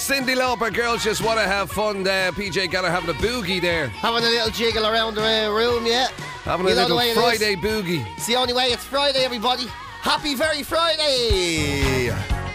Cyndi Lauper, girls just want to have fun. PJ Gallagher having a boogie there. Having a little jiggle around the room, yeah. Having a little Friday boogie. It's the only way. It's Friday, everybody. Happy very Friday.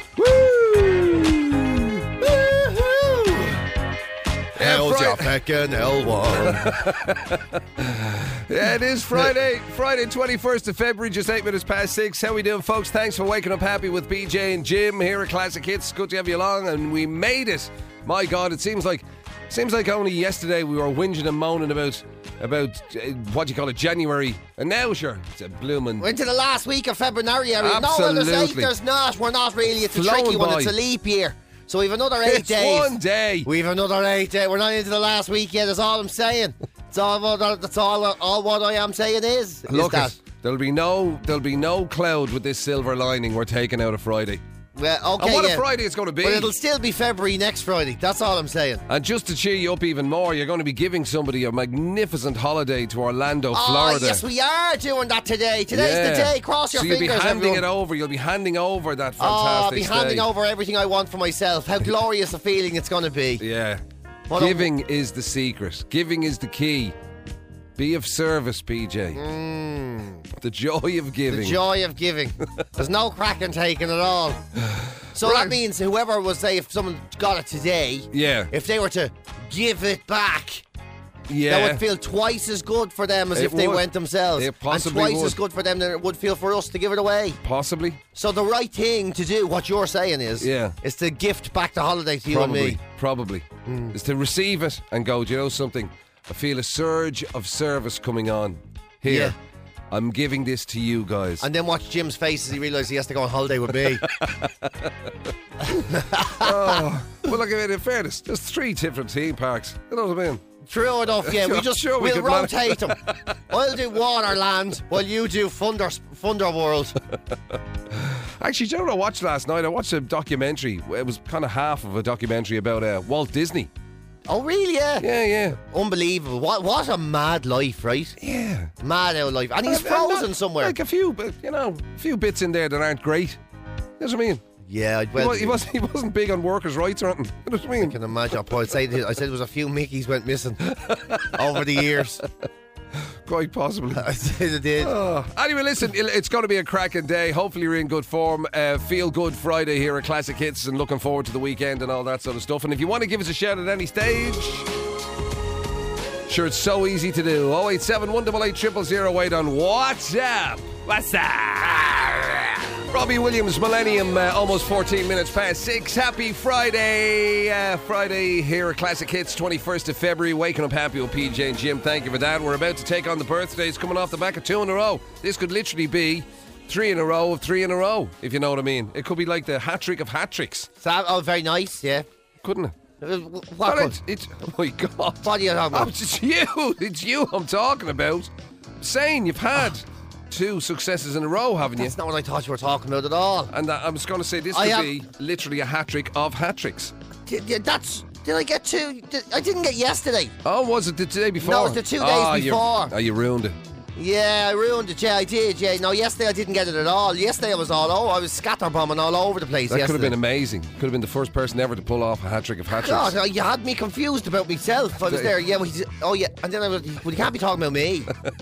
How's your feckin' L1? Yeah, it is Friday. Friday, 21st of February, just 8 minutes past 6. How we doing, folks? Thanks for waking up happy with BJ and Jim here at Classic Hits. Good to have you along, and we made it. My God, it seems like only yesterday we were whinging and moaning about what do you call it, January, and now sure, it's a blooming. We're into the last week of February. Absolutely. No, there's not. We're not really. It's a Flowing tricky one. by. It's a leap year. So we've another 8 It's days. one day. We've another 8 days. We're not into the last week yet. That's all I'm saying. That's all what I am saying is Look, that. there'll be no cloud with this silver lining we're taking out of Friday. Well, okay, And what yeah. a Friday it's going to be. But it'll still be February next Friday. That's all I'm saying. And just to cheer you up even more, you're going to be giving somebody a magnificent holiday to Orlando, Florida. Yes, we are doing that today. Today's the day. Cross your fingers, you'll be handing everyone. it over. You'll be handing over that fantastic I'll be stay. handing over everything I want for myself. How glorious a feeling it's going to be. Yeah. What Giving is the secret. Giving is the key. Be of service, PJ. The joy of giving. The joy of giving. There's no crack in taking at all. So Right. that means whoever was, say, if someone got it today, Yeah. if they were to give it back, Yeah. that would feel twice as good for them as It if they would. went themselves. It possibly and twice would. as good for them than it would feel for us to give it away. Possibly. So the right thing to do, what you're saying is, Yeah. is to gift back the holiday to you and me. Probably. Is to receive it and go, do you know something? I feel a surge of service coming on. Here. Yeah. I'm giving this to you guys. And then watch Jim's face as he realises he has to go on holiday with me. Well, look, in fairness, there's 3 different theme parks. You know what I mean? True enough, yeah. I'm sure we we'll could manage. rotate them. I'll do Waterland while you do Thunder World. Actually, do you know what I watched last night? I watched a documentary. It was kind of half of a documentary about Walt Disney. Oh, really? Yeah. Yeah. Unbelievable. What a mad life, right? Yeah. Mad out life. And he's And frozen not- somewhere. Like a few bits in there that aren't great. You know what I mean? Yeah, He wasn't big on workers' rights or anything. You know what I I mean? can imagine. I said there was a few Mickeys went missing over the years. Quite possibly. I said it did. Anyway, listen, it's going to be a cracking day. Hopefully you're in good form. Feel good Friday here at Classic Hits and looking forward to the weekend and all that sort of stuff. And if you want to give us a shout at any stage, sure, it's so easy to do. 087 188 0008 on WhatsApp. What's up? Robbie Williams, Millennium, almost 14 minutes past 6. Happy Friday. Friday here at Classic Hits, 21st of February. Waking up happy with PJ and Jim. Thank you for that. We're about to take on the birthdays coming off the back of 2 in a row. This could literally be 3 in a row of 3 in a row, if you know what I mean. It could be like the hat-trick of hat-tricks, Oh, very nice, yeah. couldn't it? What? But oh my God. What are you talking Oh, about? it's you I'm talking about. Saying you've had 2 successes in a row, haven't you? That's not what I thought you were talking about at all. And I was going to say this I could have- be literally a hat-trick of hat-tricks. Did I get 2? I didn't get yesterday. Oh, was it the day before? No, it was the 2 days before. You ruined it. Yeah, I ruined it. Yeah, I did. Yeah, no, yesterday I didn't get it at all. Yesterday I was I was scatterbombing all over the place. That could have yesterday. been amazing. Could have been the first person ever to pull off a hat-trick of hat-tricks. God, you had me confused about myself. I was there. Yeah, and then I was. Well, you can't be talking about me.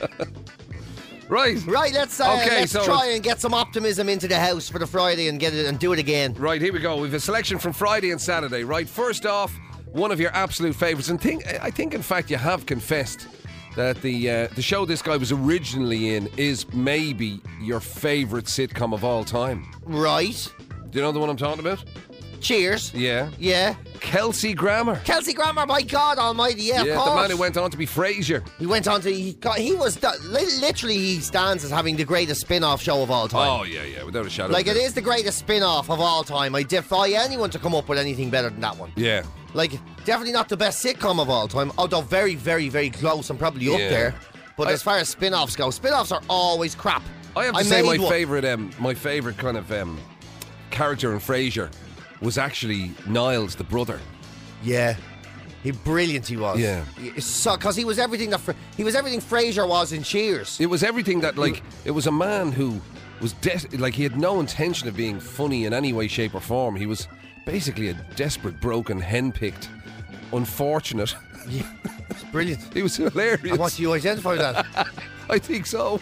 Right. Right, let's try and get some optimism into the house for the Friday and get it and do it again. Right, here we go. We've a selection from Friday and Saturday. Right, first off, one of your absolute favourites. And I think, in fact, you have confessed that the show this guy was originally in is maybe your favourite sitcom of all time. Right. Do you know the one I'm talking about? Cheers. Yeah. Yeah. Kelsey Grammer. Kelsey Grammer, my God Almighty, yeah, of course. The man who went on to be Frasier. He went on to literally he stands as having the greatest spin-off show of all time. Oh yeah, without a shadow. Like of a it is the greatest spin-off of all time. I defy anyone to come up with anything better than that one. Yeah. Like definitely not the best sitcom of all time, although very, very, very close and probably up there. But as far as spin-offs go, spin-offs are always crap. I have to say my favourite kind of character in Frasier was actually Niles, the brother. Yeah. Brilliant he was. Yeah. Because he was everything Frasier was in Cheers. It was everything that, like, it was a man who was, he had no intention of being funny in any way, shape or form. He was basically a desperate, broken, henpicked, unfortunate. Yeah, it's brilliant. He was hilarious. And what do you identify that? I think so.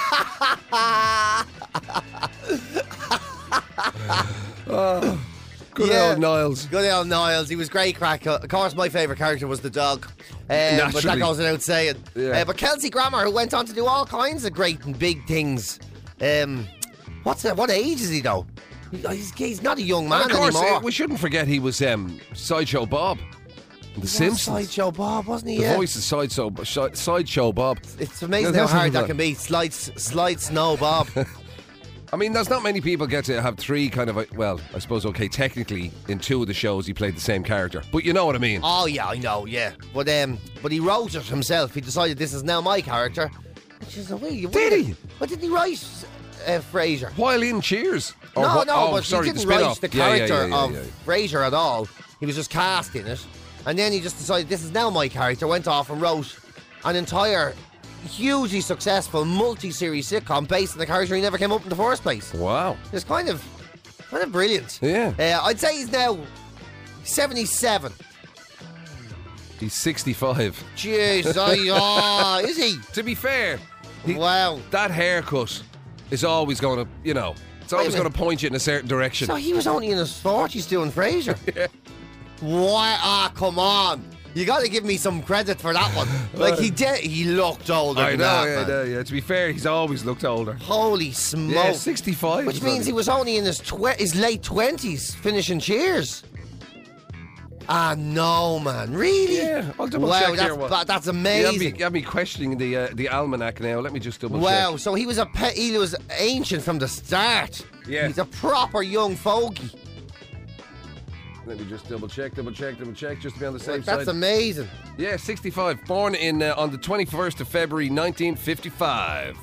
Good old Niles. Good old Niles. He was great crack. Of course, my favourite character was the dog. But that Naturally. goes without saying. Yeah. But Kelsey Grammer, who went on to do all kinds of great and big things. What age is he, though? He's not a young man And of course, anymore. we shouldn't forget he was Sideshow Bob. The Simpsons. Sideshow Bob, wasn't he? The Yeah. voice of Sideshow Bob. It's amazing Yeah, how that's hard what that can be. Slide Snow Bob. I mean, there's not many people get to have three kind of, well, I suppose, okay, technically, in two of the shows he played the same character. But you know what I mean. Oh, yeah, I know, yeah. But he wrote it himself. He decided this is now my character. Which is a way. Did he? What did he write, Frasier? While in Cheers. Or No, what- but sorry, he didn't the spin-off. write the Yeah, character yeah, yeah. of Frasier at all. He was just cast in it. And then he just decided this is now my character, went off and wrote an entire hugely successful multi-series sitcom based on the character he never came up in the first place. Wow. It's kind of brilliant. Yeah. I'd say he's now 77. He's 65. Jeez, is he? To be fair, Wow. that haircut is always going to, it's always a going minute. to point you in a certain direction. So he was only in his 40s doing Frasier. Yeah. Why? Come on. You got to give me some credit for that one. Like, he looked older I than know, that, man. yeah. To be fair, he's always looked older. Holy smoke. Yeah, 65. Which means he was only in his late 20s finishing Cheers. Ah, no, man. Really? Yeah, I'll double wow, check here. that's You amazing. have me questioning the almanac now. Let me just double Wow, check. so he was he was ancient from the start. Yeah. He's a proper young fogey. Let me just double check, just to be on the safe That's side. amazing. Yeah, 65. Born on the 21st of February, 1955.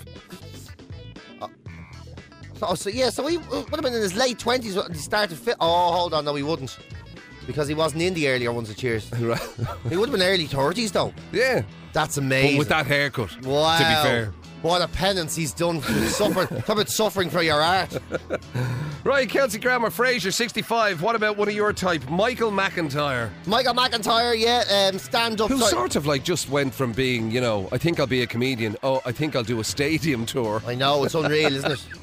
So he would have been in his late 20s when he started fit. Oh, hold on, no, he wouldn't. Because he wasn't in the earlier ones of Cheers. Right. He would have been early 30s, though. Yeah. That's But amazing. with that haircut, Wow. to be fair. What a penance he's done for suffering. Talk about suffering for your art. Right, Kelsey Grammer, Frasier, 65. What about one of your type? Michael McIntyre. Michael McIntyre, yeah, stand-up. Who sort of like just went from being, I think I'll be a comedian. Oh, I think I'll do a stadium tour. I know, it's unreal, isn't it?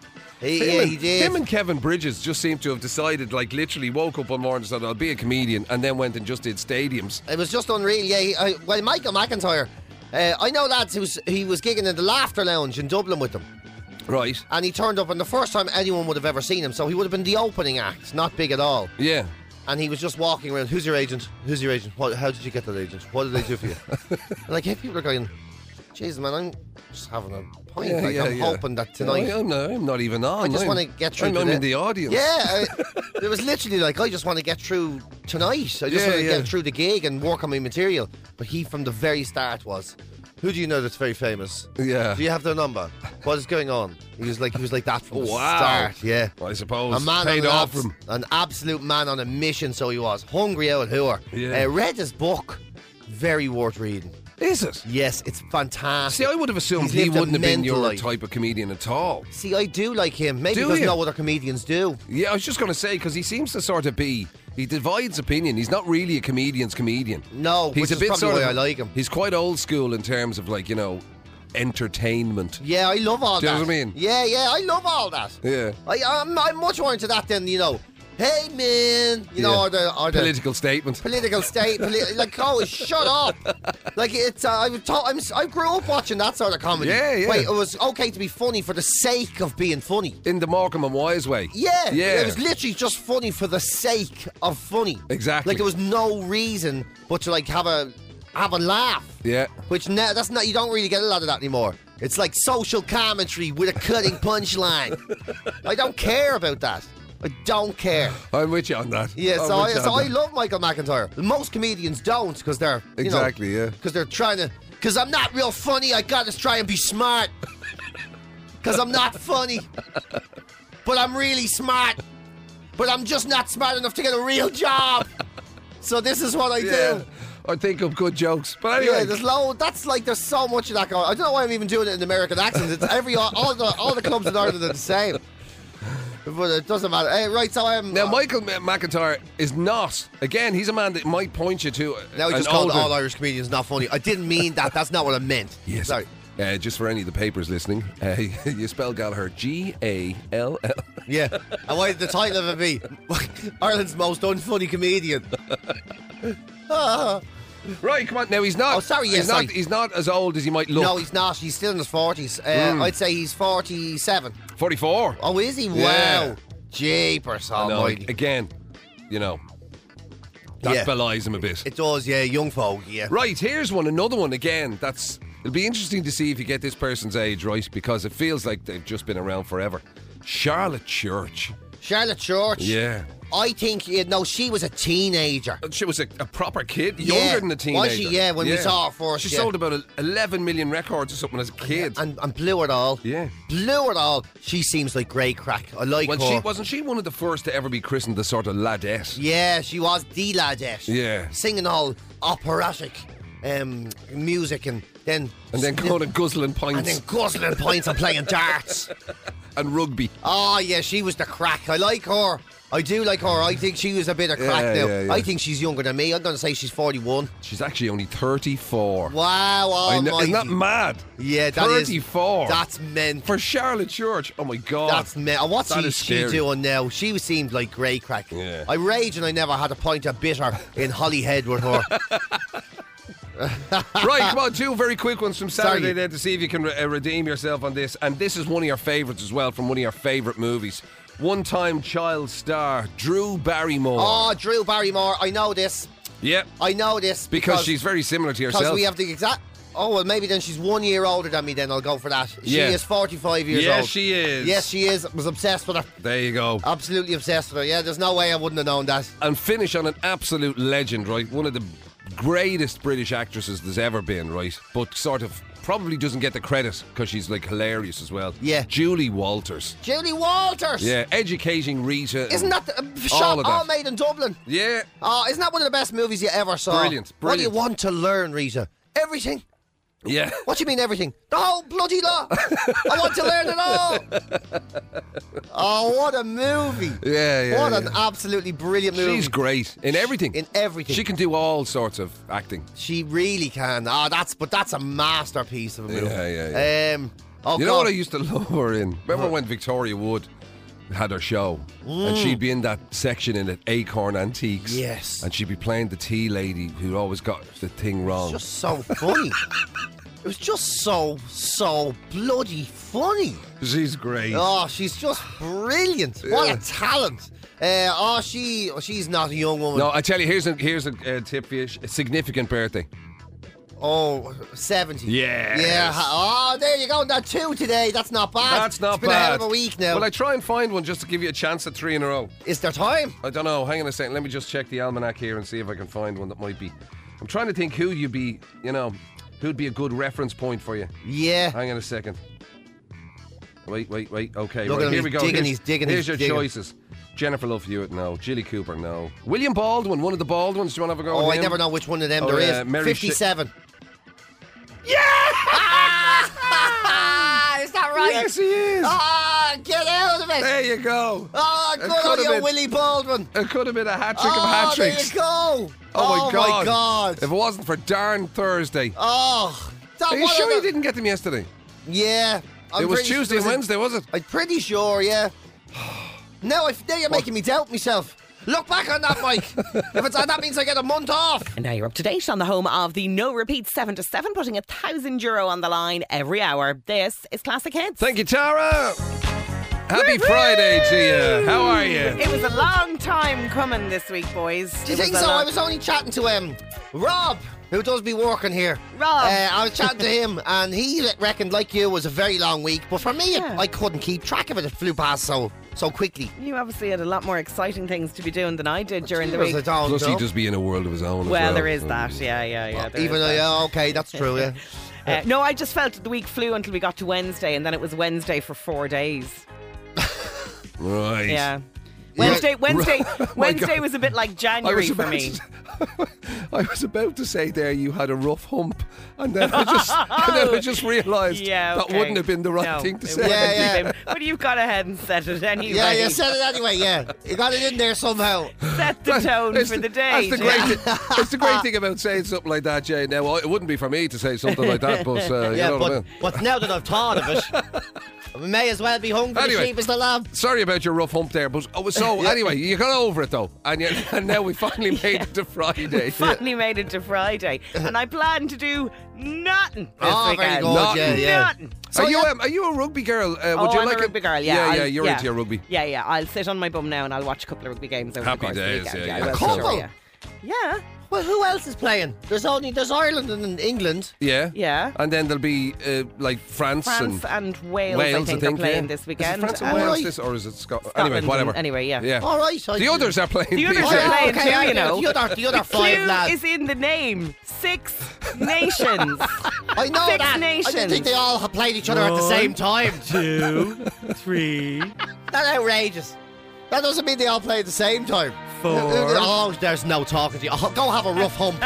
He did. Him and Kevin Bridges just seem to have decided, like, literally woke up one morning and said, I'll be a comedian, and then went and just did stadiums. It was just unreal, yeah. Well, Michael McIntyre, I know lads, he was gigging in the Laughter Lounge in Dublin with them. Right. And he turned up, and the first time anyone would have ever seen him, so he would have been the opening act, not big at all. Yeah. And he was just walking around, who's your agent? Who's your agent? How did you get that agent? What did they do for you? Like, hey, people are going, jeez, man, I'm just having a pint. I'm hoping that tonight... No, I'm not even on. I just want to get through I'm in the audience. Yeah, it was literally like, I just want to get through tonight. I just want to get through the gig and work on my material. But he, from the very start, was, who do you know that's very famous? Yeah. Do you have their number? What is going on? He was like that from the start. Yeah. I suppose. A man paid on off him. an absolute man on a mission, so he was. Hungry out hooer. Yeah. Read his book. Very worth reading. Is it? Yes, it's fantastic. See, I would have assumed He's he lived a wouldn't have been mental your life. type of comedian at all. See, I do like him. Maybe Do because you? no other comedians do. Yeah, I was just going to say, because he seems to sort of be... He divides opinion. He's not really a comedian's comedian. No, He's which a is bit probably sort why of, I like him. He's quite old school in terms of, like, entertainment. Yeah, I love all Do you that. know what I mean? Yeah, I love all that. Yeah. I'm much more into that than, hey man, or the Political statement. political state, like, oh, shut up. Like, it's, I grew up watching that sort of comedy. Yeah. Wait, it was okay to be funny for the sake of being funny. In the Morecambe and Wise way. Yeah, Yeah. it was literally just funny for the sake of funny. Exactly. Like, there was no reason but to, like, have a laugh. Yeah. Which now, that's not, you don't really get a lot of that anymore. It's like social commentary with a cutting punchline. I don't care about that. I don't care. I'm with you on that. Yeah, I'm so with you on I that. love Michael McIntyre. Most comedians don't, because they're Exactly, yeah. because they're trying to. Because I'm not real funny. I gotta try and be smart. Because I'm not funny, but I'm really smart. But I'm just not smart enough to get a real job. So this is what I do. I think of good jokes. But anyway. Yeah, that's like, there's so much of that going on. I don't know why I'm even doing it in American accents. It's all the clubs in Ireland are the same. But it doesn't matter. Hey, right, so Now, Michael McIntyre is not. Again, he's a man that might point you to. Now he just called all Irish comedians not funny. I didn't mean that. That's not what I meant. Yes. Sorry. Just for any of the papers listening, you spell Gallagher Gall. Yeah. And why did the title of it be Ireland's most unfunny comedian? Right, come on. Now, he's not. Oh, sorry, yes, he's not as old as he might look. No, he's not. He's still in his 40s. I'd say he's 47. 44. Oh, is he? Yeah. Wow. Jeepers I know, almighty. again, that belies him a bit. It does, yeah. Young folk, yeah. Right, here's another one again. It'll be interesting to see if you get this person's age right, because it feels like they've just been around forever. Charlotte Church. Charlotte Church? Yeah. I think, she was a teenager. She was a proper kid, younger than a teenager. Was she? Yeah, when we saw her first. She sold about 11 million records or something as a kid. And blew it all. Yeah. Blew it all. She seems like great crack. I like her. Wasn't she one of the first to ever be christened the sort of ladette? Yeah, she was the ladette. Yeah. Singing all operatic music and then going and guzzling pints. And then guzzling pints and playing darts. And rugby. Oh, yeah, she was the crack. I like her. I do like her. I think she was a bit of crack now. Yeah. I think she's younger than me. I'm going to say she's 41. She's actually only 34. Wow, almighty. Isn't that mad? Yeah, that 34. That's meant. For Charlotte Church. Oh, my God. That's meant. What's she doing now? She seemed like great crack. Yeah. I rage and I never had a pint of bitter in Holyhead with her. Right, come on, two very quick ones from Saturday then to see if you can redeem yourself on this. And this is one of your favourites as well, from one of your favourite movies. One-time child star Drew Barrymore. Oh, Drew Barrymore. I know this. Yeah. I know this. Because she's very similar to yourself. Because we have the exact... Oh, well, maybe then she's 1 year older than me, then I'll go for that. She is 45 years old. Yes, she is. Yes, she is. I was obsessed with her. There you go. Absolutely obsessed with her. Yeah, there's no way I wouldn't have known that. And finish on an absolute legend, right? One of the greatest British actresses there's ever been, right? But sort of probably doesn't get the credit because she's like hilarious as well. Yeah. Julie Walters. Julie Walters! Yeah, Educating Rita. Isn't that all made in Dublin? Yeah. Oh, isn't that one of the best movies you ever saw? Brilliant. What do you want to learn, Rita? Everything. Yeah. What do you mean everything? The whole bloody lot. I want to learn it all. Oh, what a movie. Yeah. What an absolutely brilliant movie. She's great in everything. In everything. She can do all sorts of acting. She really can. That's a masterpiece of a movie. Yeah. You know what I used to love her in? Remember when Victoria Wood had her show and she'd be in that section in it, Acorn Antiques. Yes. And she'd be playing the tea lady who always got the thing wrong. It's just so funny. It was just so bloody funny. She's great. Oh, she's just brilliant. Yeah. What a talent. She's not a young woman. No, I tell you, here's a tip for you. A significant birthday. Oh, 70. Yeah. Yeah. Oh, there you go. That 2 today. That's not bad. That's not it's been bad. a hell of a week now. Well, I try and find one just to give you a chance at 3 in a row. Is there time? I don't know. Hang on a second. Let me just check the almanac here and see if I can find one that might be. I'm trying to think who'd be a good reference point for you. Yeah. Hang on a second. Wait. Okay, Look right, here we go. Here's your digging. choices. Jennifer Love Hewitt, no. Jilly Cooper, no. William Baldwin, one of the Baldwins. Do you want to have a go Oh, with I him? never know which one of them there is. Mary 57. Yeah! Is that right? Yes, he is. Get out of it. There you go. Good on you, Willie Baldwin. It could have been a hat trick of hat There tricks. you go. Oh, my God. If it wasn't for darn Thursday. Oh. Are you sure you didn't get them yesterday? Yeah. It was Tuesday and Wednesday, was it? I'm pretty sure, yeah. Now you're making me doubt myself. Look back on that, Mike. That means I get a month off. And now you're up to date on the home of the no repeat 7 to 7, putting €1,000 on the line every hour. This is Classic Hits. Thank you, Tara. Happy Friday to you. How are you? It was a long time coming this week, boys. Do you think so? I was only chatting to Rob, who does be working here. Rob. I was chatting to him, and he reckoned, like you, it was a very long week. But for me, I couldn't keep track of it. It flew past so quickly. You obviously had a lot more exciting things to be doing than I did during the week. Plus, he does be in a world of his own. Well, there is that. Yeah. Okay, that's true. Yeah. No, I just felt the week flew until we got to Wednesday, and then it was Wednesday for 4 days. Right. Yeah. Wednesday God. was a bit like January for me. I was about to say there you had a rough hump, and then I just realised that wouldn't have been the right thing to say. Yeah. But you've gone ahead and said it anyway. Yeah, you said it anyway, yeah. You got it in there somehow. Set the tone for the day. It's the great thing about saying something like that, Jay. Now, it wouldn't be for me to say something like that, but you know what I mean. But now that I've thought of it, we may as well be hungry as sheep as the lamb. Sorry about your rough hump there, but anyway, you got over it though, and now we finally made it to Friday. Finally made it to Friday, and I plan to do nothing this weekend. Very good, yeah. Nothing. So are you a rugby girl? Would you I'm like a rugby girl, yeah. You're into your rugby. Yeah. I'll sit on my bum now and I'll watch a couple of rugby games over Happy the course days, of the weekend. yeah. I will, Couple? sure, yeah. Well, who else is playing? There's Ireland and England. Yeah. And then there'll be like France and Wales I think are playing this weekend. Is it France and Wales or is it Scotland? Anyway, whatever. Anyway, yeah. All right. The others are playing. The others are playing too, you know. The other five Clue lads. is in the name. 6 nations. I know 6 that. nations. I didn't think they all have played each other at the same time. 2, 3, That's outrageous. That doesn't mean they all play at the same time. 4. Oh, there's no talking to you. Go have a rough hump.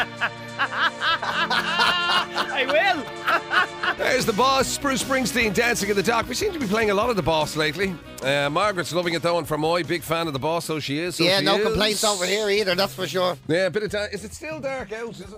I will. There's the boss, Bruce Springsteen, dancing in the dock. We seem to be playing a lot of the boss lately. Margaret's loving it though, and for Moy, big fan of the boss, so she is. No complaints over here either, that's for sure. Yeah, a bit of is it still dark out, is it?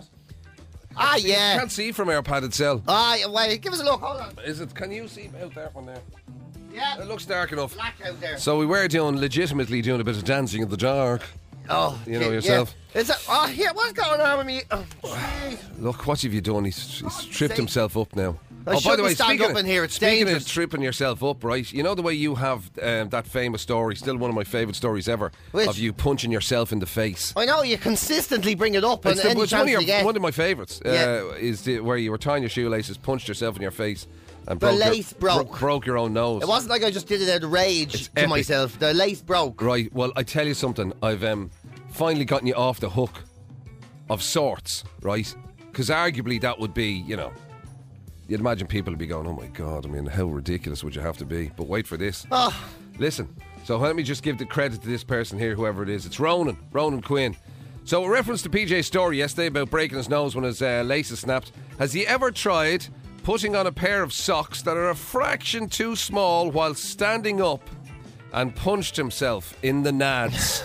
Yeah. Can't see from our padded cell. Wait, give us a look, hold on. Is it? Can you see out there one there? Yeah. It looks dark enough. Black out there. So we were legitimately doing a bit of dancing in the dark. Oh, you know yourself. Yeah. Is that? Here, what's going on with me? Oh, look, what have you done? He's tripped himself up now. By the way, speaking of tripping yourself up, right? You know the way you have that famous story, still one of my favourite stories ever, of you punching yourself in the face. I know, you consistently bring it up. It's one of my favourites, is where you were tying your shoelaces, punched yourself in your face, and the lace broke your own nose. It wasn't like I just did it out of rage to myself. The lace broke. Right, well, I tell you something. I've finally gotten you off the hook of sorts, right? Because arguably that would be, you'd imagine people would be going, oh my God, I mean, how ridiculous would you have to be? But wait for this. Listen, so let me just give the credit to this person here, whoever it is. It's Ronan Quinn. So a reference to PJ's story yesterday about breaking his nose when his laces snapped. Has he ever tried putting on a pair of socks that are a fraction too small while standing up and punched himself in the nads?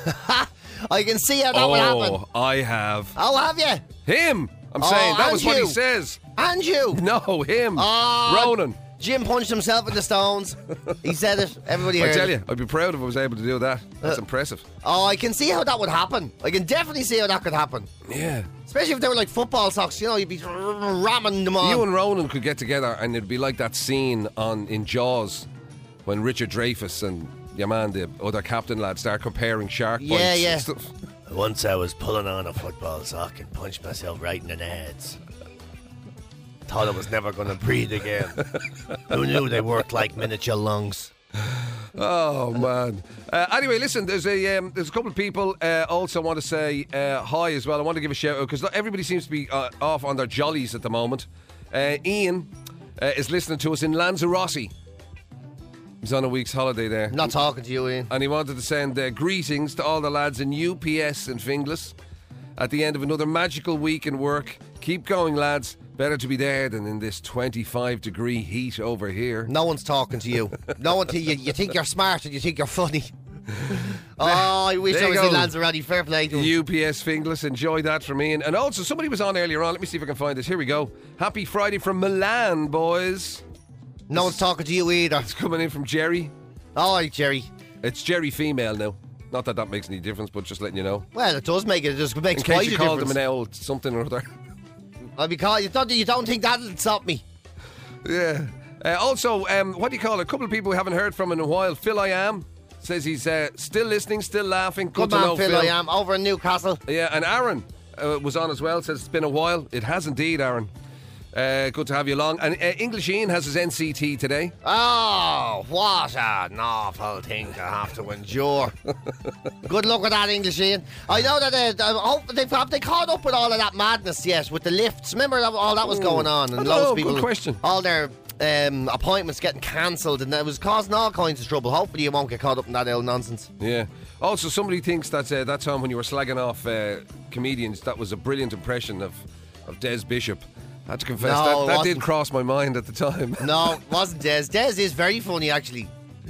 I can see how that would happen. Oh, I have. Oh, have you? Him! I'm saying, that was what he says. And you? No, him. Ronan. Jim punched himself in the stones. He said it. Everybody heard it. I tell you, I'd be proud if I was able to do that. That's impressive. Oh, I can see how that would happen. I can definitely see how that could happen. Yeah. Especially if they were like football socks, you'd be ramming them on. You and Ronan could get together and it'd be like that scene in Jaws when Richard Dreyfuss and your man, the other captain lad, start comparing shark bites and stuff. Once I was pulling on a football sock and punched myself right in the nads. Thought I was never going to breathe again. Who knew they worked like miniature lungs? Oh man. Anyway, listen. There's a couple of people also want to say hi as well. I want to give a shout out because everybody seems to be off on their jollies at the moment. Ian is listening to us in Lanzarote. He's on a week's holiday there. Not talking to you, Ian. And he wanted to send greetings to all the lads in UPS in Finglas at the end of another magical week in work. Keep going, lads. Better to be there than in this 25-degree heat over here. No one's talking to you. No one. You think you're smart and you think you're funny. I wish I was in Lanzarote. Fair play to him. UPS Finglas, enjoy that from Ian. And also, somebody was on earlier on. Let me see if I can find this. Here we go. Happy Friday from Milan, boys. No one's talking to you either. It's coming in from Jerry. All right, Jerry. It's Jerry female now. Not that makes any difference, but just letting you know. Well, it does make it. It just makes in quite case you a called difference. them an old something or other. You don't think that'll stop me? Yeah. Also, what do you call it? A couple of people we haven't heard from in a while. Phil I Am says he's still listening, still laughing. Good to man, know, Phil I Am, over in Newcastle. Yeah, and Aaron was on as well. Says it's been a while. It has indeed, Aaron. Good to have you along. And English Ian has his NCT today. Oh, what an awful thing to have to endure. Good luck with that, English Ian. I know that they caught up with all of that madness yet with the lifts. Remember all that was going on, and loads of people, good question. All their appointments getting cancelled, and it was causing all kinds of trouble. Hopefully you won't get caught up in that old nonsense. Yeah. Also, somebody thinks that that time when you were slagging off comedians, that was a brilliant impression of Des Bishop. I had to confess, No, it that did wasn't. cross my mind at the time. No, it wasn't Des. Des is very funny, actually.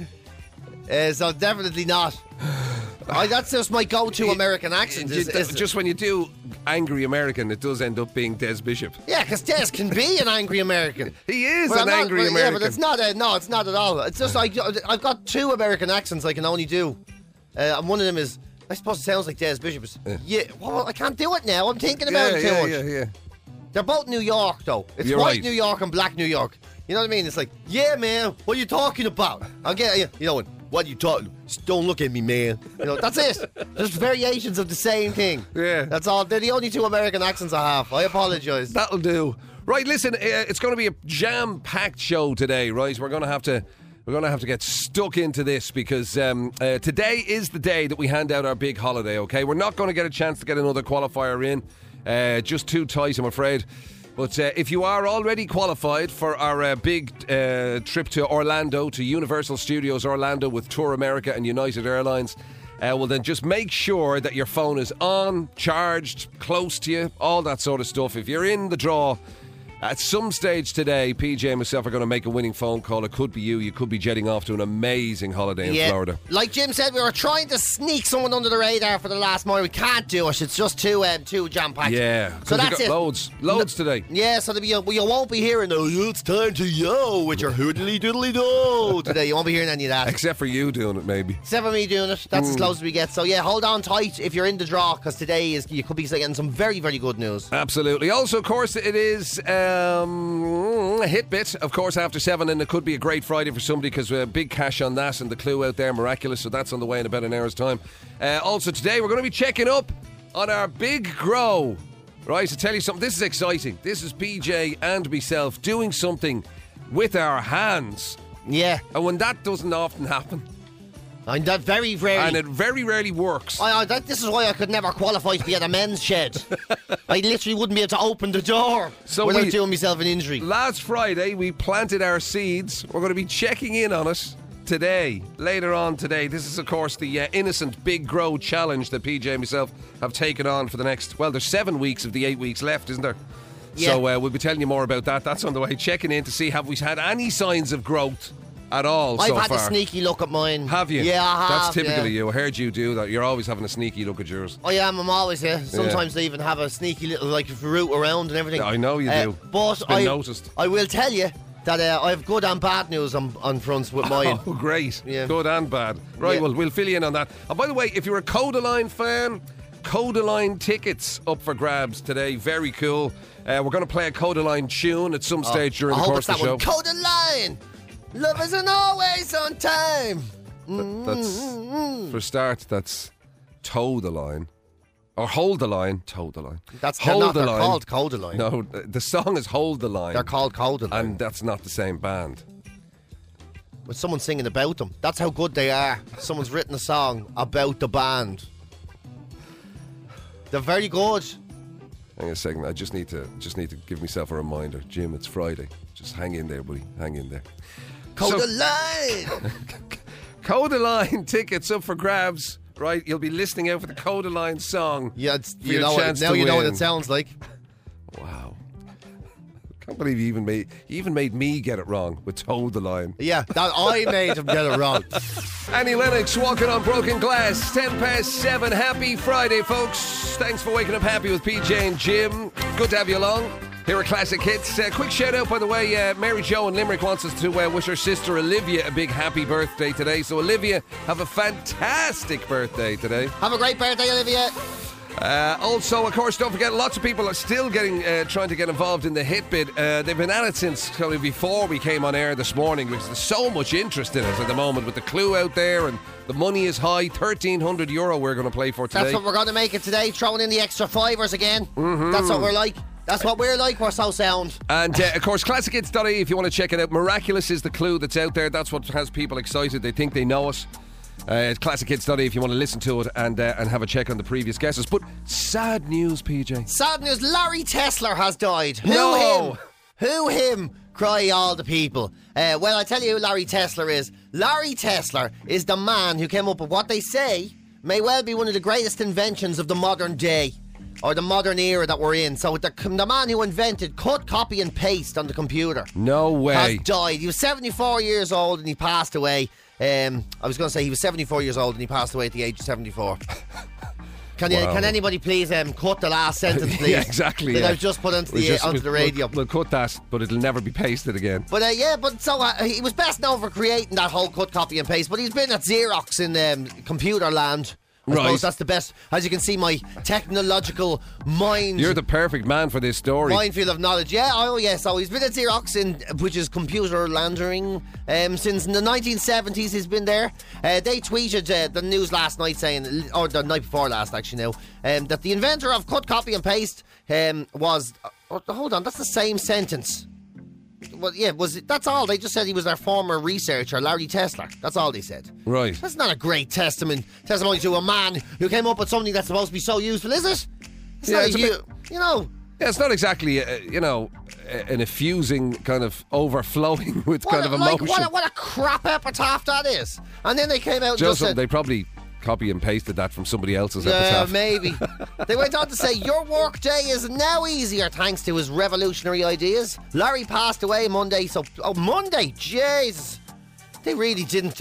So definitely not. That's just my go-to American accent. Just when you do angry American, it does end up being Des Bishop. Yeah, because Des can be an angry American. He is But an I'm not- angry but- American. Yeah, but it's not. No, it's not at all. It's just like I've got 2 American accents I can only do, and one of them is. I suppose it sounds like Des Bishop's. Yeah. Well, I can't do it now. I'm thinking about it too much. yeah. They're both New York, though. It's You're white right. New York and black New York. You know what I mean? It's like, yeah, man, what are you talking about? I'll get you know what you talking? Just don't look at me, man. You know, that's it. Just variations of the same thing. Yeah. That's all. They're the only 2 American accents I have. I apologise. That'll do. Right, listen, it's going to be a jam-packed show today, right? We're going to have to get stuck into this because today is the day that we hand out our big holiday, okay? We're not going to get a chance to get another qualifier in. Just too tight, I'm afraid. But if you are already qualified for our big trip to Orlando, to Universal Studios Orlando with Tour America and United Airlines, well then just make sure that your phone is on, charged, close to you, all that sort of stuff. If you're in the draw, at some stage today, PJ and myself are going to make a winning phone call. It could be you. You could be jetting off to an amazing holiday in Florida. Like Jim said, we were trying to sneak someone under the radar for the last mile. We can't do it. It's just too jam-packed. Yeah. So 'cause we that's got it. Loads today. Yeah, so you won't be hearing, it's time to yo with your hoodly-doodly-do today. You won't be hearing any of that. Except for you doing it, maybe. Except for me doing it. That's as close as we get. So yeah, hold on tight if you're in the draw, because today you could be getting some very, very good news. Absolutely. Also, of course, it is a hit bit, of course, after 7, and it could be a great Friday for somebody because we have big cash on that and the clue out there, miraculous, so that's on the way in about an hour's time. Also, today we're going to be checking up on our big grow. Right, to tell you something, this is exciting. This is PJ and myself doing something with our hands. Yeah, And when that doesn't often happen, and that very rarely. and it very rarely works. This is why I could never qualify to be at a men's shed. I literally wouldn't be able to open the door without doing myself an injury. Last Friday, we planted our seeds. We're going to be checking in on it today, later on today. This is, of course, the Innocent Big Grow Challenge that PJ and myself have taken on for the next, well, there's 7 weeks of the 8 weeks left, isn't there? Yeah. So we'll be telling you more about that. That's on the way. Checking in to see have we had any signs of growth at all so far. I've had a sneaky look at mine. Have you? Yeah, I have. That's typical of yeah. you. I heard you do that. You're always having a sneaky look at yours. I am. I'm always here. Sometimes they even have a sneaky little route around and everything. I know you do. But It's been noticed. I will tell you that I have good and bad news on fronts with mine. Oh, great. Yeah. Good and bad. Right, Yeah. well, we'll fill you in on that. And by the way, if you're a Codaline fan, Codaline tickets up for grabs today. Very cool. We're going to play a Codaline tune at some stage during I the hope course it's of that the show. one. Code the line. Love isn't always on time. That's, for a start, that's toe the line. Or hold the line. Toe the line. That's hold they're the line. called Code the line. No, the song is Hold the Line. They're called Code the line. And that's not the same band. With someone singing about them. That's how good they are. Someone's written a song about the band. They're very good. Hang on a second. I just need to give myself a reminder. Jim, it's Friday. Just hang in there, buddy. Hang in there. Code So- the line. Codaline tickets up for grabs. Right, you'll be listening out for the Codaline song. Yeah, for you your know chance now to you know what win. it sounds like. Wow. Can't believe you even made me get it wrong with Toe the Line. Yeah, that I made him get it wrong. Annie Lennox walking on broken glass. 7:10. Happy Friday, folks. Thanks for waking up happy with PJ and Jim. Good to have you along. Here are classic hits. Quick shout out, by the way, Mary Jo in Limerick wants us to wish her sister Olivia a big happy birthday today. So Olivia, have a fantastic birthday today. Have a great birthday, Olivia. Also, of course, don't forget, lots of people are still trying to get involved in the hit bid. They've been at it since probably before we came on air this morning because there's so much interest in it at the moment with the clue out there and the money is high. €1,300 we're going to play for today. That's what we're going to make it today, throwing in the extra fivers again. That's what we're like. That's what we're like. We're so sound. And, of course, ClassicHits.ie if you want to check it out. Miraculous is the clue that's out there. That's what has people excited. They think they know it. It's ClassicHits.ie if you want to listen to it and have a check on the previous guesses. But sad news, PJ. Sad news, Larry Tesler has died. No. Who him? Cry all the people. Well, I tell you who Larry Tesler is. Larry Tesler is the man who came up with what they say may well be one of the greatest inventions of the modern day, or the modern era that we're in. So the man who invented cut, copy and paste on the computer No way. has died. He was 74 years old and he passed away. I was going to say he was 74 years old and he passed away at the age of 74. Can anybody please cut the last sentence, please? Yeah, exactly. That yeah. I've just put onto the radio. We'll cut that, but it'll never be pasted again. But he was best known for creating that whole cut, copy and paste. But he's been at Xerox in computer land. I suppose that's the best. As you can see, my technological mind. You're the perfect man for this story. Minefield of knowledge. Yeah, oh yeah. So he's been at Xerox, which is computer landering, since the 1970s. He's been there. They tweeted the news last night saying, or the night before last actually now, that the inventor of cut, copy and paste was. Hold on, that's the same sentence. Well, yeah, that's all. They just said he was their former researcher, Larry Tesler. That's all they said. Right. That's not a great testimony to a man who came up with something that's supposed to be so useful, is it? It's Yeah, not it's a bit- you know. Yeah, it's not exactly, an effusing kind of overflowing with kind of emotion. What a crap epitaph that is. And then they came out and just said, they probably copy and pasted that from somebody else's yeah, epitaph. maybe. They went on to say, your work day is now easier thanks to his revolutionary ideas. Larry passed away Monday, Monday, jeez. They really didn't,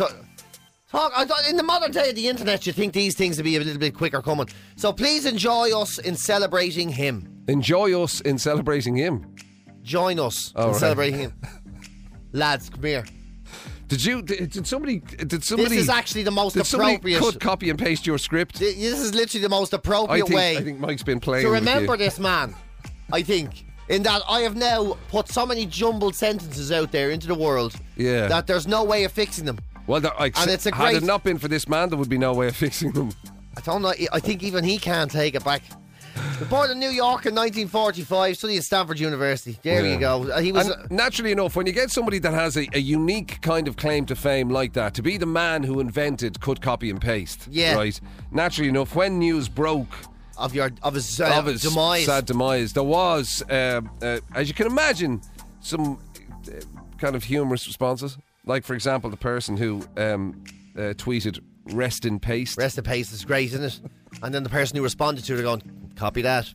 in the modern day of the internet, you think these things would be a little bit quicker coming. So please enjoy us in celebrating him. Enjoy us in celebrating him. Join us in right. celebrating him. Lads, come here. Did somebody This is actually the most appropriate. Cut, copy and paste your script? This is literally the most appropriate way I think Mike's been playing to with remember you. this man. I think, in that I have now put so many jumbled sentences out there into the world that there's no way of fixing them. Well, and it's a had great. it not been for this man, there would be no way of fixing them. I don't know. I think even he can't take it back. Born in New York in 1945, studied at Stanford University. There you go. He was naturally enough, when you get somebody that has a unique kind of claim to fame like that, to be the man who invented cut, copy and paste, right? Naturally enough, when news broke of his demise, sad demise, there was, as you can imagine, some kind of humorous responses. Like, for example, the person who tweeted, "Rest in paste." Rest in paste is great, isn't it? And then the person who responded to it going, "Copy that."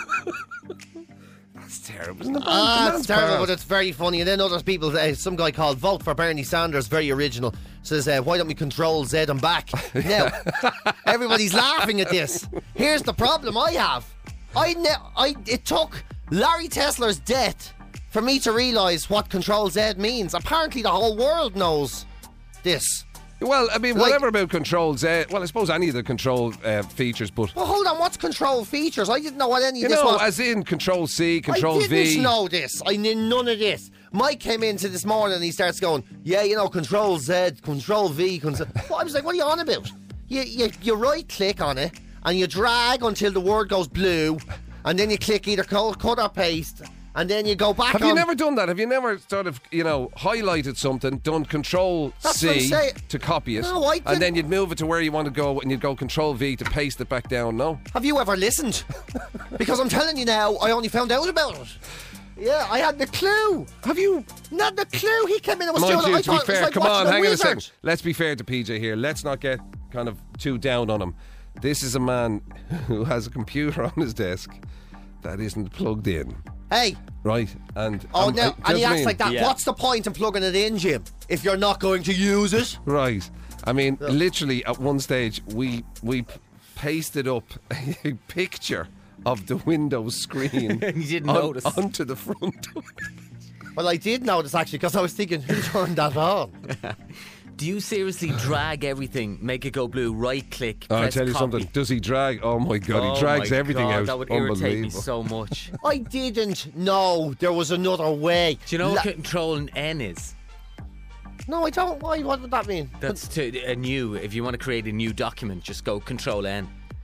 That's terrible, isn't it? It's terrible, but it's very funny. And then other people, some guy called Vote for Bernie Sanders, very original, says, why don't we control Z and back? Now, everybody's laughing at this. Here's the problem I have. It took Larry Tesler's death for me to realise what Control Z means. Apparently the whole world knows this. Well, I mean, whatever about Control Z. Well, I suppose any of the control features, but... Well, hold on, what's control features? I didn't know what any of this was. As in Control C, Control V. I didn't know this. I knew none of this. Mike came into this morning and he starts going, Control Z, Control V. Well, I was like, what are you on about? You right-click on it and you drag until the word goes blue, and then you click either cut or paste, and then you go back. Have you never done that? Have you never sort of, highlighted something, done Control C to copy it, and then you'd move it to where you want to go, and you'd go Control V to paste it back down? No. Have you ever listened? Because I'm telling you now, I only found out about it. Yeah, I had the clue. Have you? Not the clue. He came in and was Mind doing you, it. to be fair, come on, hang on a second. second. Let's be fair to PJ here. Let's not get kind of too down on him. This is a man who has a computer on his desk that isn't plugged in. Hey. Right, and... and he acts like that. Yeah. What's the point in plugging it in, Jim, if you're not going to use it? Right. I mean, literally, at one stage, we pasted up a picture of the Windows screen you didn't notice onto the front. Well, I did notice, actually, because I was thinking, who turned that on? Do you seriously drag everything, make it go blue, right-click, press I'll tell you copy? something. Does he drag? Oh, my God. He drags everything out. That would irritate me so much. I didn't know there was another way. Do you know what Control and N is? No, I don't. Why? What would that mean? That's if you want to create a new document, just go Control N.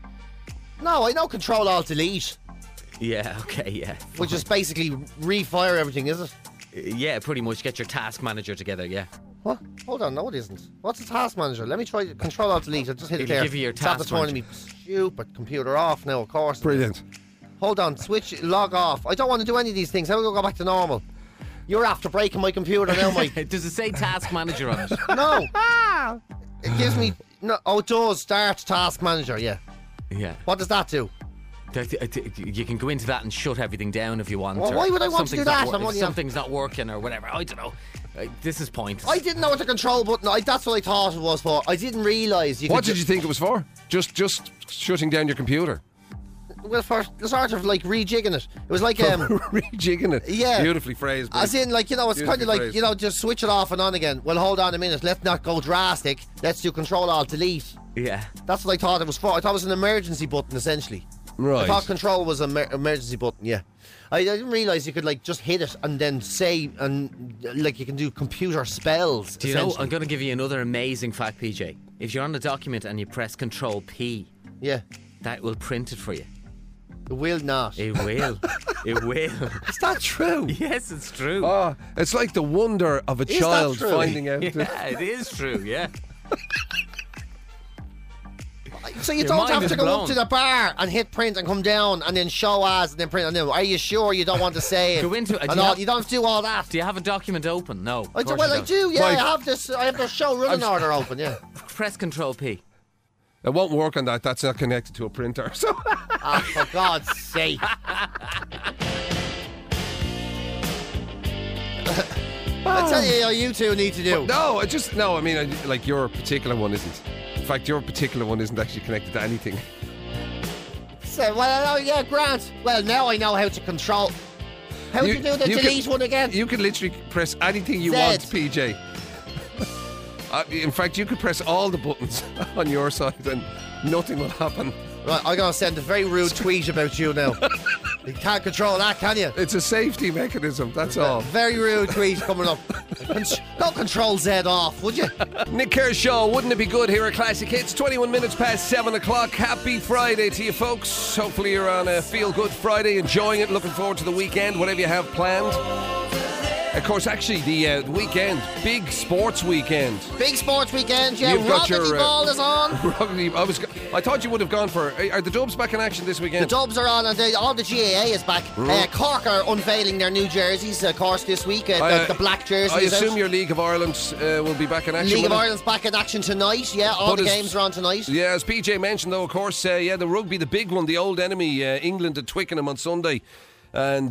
No, I know Control Alt Delete. Yeah, okay, yeah. Which is basically refire everything, is it? Yeah, pretty much. Get your task manager together, yeah. What? Hold on, no it isn't. What's a task manager? Let me try Control Alt Delete. I just hit it there. Give you your task manager. Me stupid computer off now, of course. Brilliant. Hold on, log off. I don't want to do any of these things. How do I go back to normal? You're after breaking my computer now, Mike. Does it say task manager on it? No. It gives me No, it does. Start Task Manager, yeah. Yeah. What does that do? You can go into that and shut everything down if you want. Well, or why would I want to do something's that? not if something's not working or whatever. I don't know. This is pointless. I didn't know what the control button. That's what I thought it was for. I didn't realise you could. What did you think it was for? Just shutting down your computer. Well, for sort of like rejigging it. It was like rejigging it. Yeah. Beautifully phrased. Buddy. As in, like, you know, it's kind of like, phrased. you know, just switch it off and on again. Well, hold on a minute. Let's not go drastic. Let's do Control Alt Delete. Yeah. That's what I thought it was for. I thought it was an emergency button, essentially. Right. I thought Control was an emergency button, yeah. I didn't realise you could, like, just hit it and then say, and, like, you can do computer spells. Do you know, I'm going to give you another amazing fact, PJ. If you're on a document and you press Control P, Yeah. that will print it for you. It will not. It will. It will. Is that true? Yes, it's true. Oh, it's like the wonder of a Is that child true? finding out. Yeah, it is true, yeah. So you Your don't mind have is to go blown. up to the bar and hit print and come down and then show as and then print and then. Are you sure you don't want to save? Go into it. And all, you don't have to do all that. Do you have a document open? No. I of do, course well, you I don't. do, yeah. Right. I have the show running order open, yeah. Press Control P. It won't work on that. That's not connected to a printer. So Ah, for God's sake. I tell you what you two need to do. no, I mean, like your particular one isn't. In fact, your particular one isn't actually connected to anything. So, well, yeah, Grant. Well, now I know how to control. How do you do the delete one again? You can literally press anything you Z. want, PJ. In fact, you could press all the buttons on your side and nothing will happen. Right, I'm going to send a very rude tweet about you now. You can't control that, can you? It's a safety mechanism, that's all. Very rude tweet coming up. Don't control Z off, would you? Nick Kershaw, wouldn't it be good here at Classic Hits? 21 minutes past 7 o'clock. Happy Friday to you folks. Hopefully you're on a feel-good Friday, enjoying it, looking forward to the weekend, whatever you have planned. Of course, actually, the weekend, big sports weekend. Big sports weekend, yeah. You've got Rugby your, ball is on. Rugby, I thought you would have gone for... Are the Dubs back in action this The weekend? Dubs are on, and all the GAA is back. Cork are unveiling their new jerseys, of course, this week. The black jerseys. I assume your League of Ireland will be back in action. League of will it? Ireland's back in action tonight. Yeah, all But the as- games are on tonight. Yeah, as PJ mentioned, though, of course, the rugby, the big one, the old enemy, England at Twickenham on Sunday. And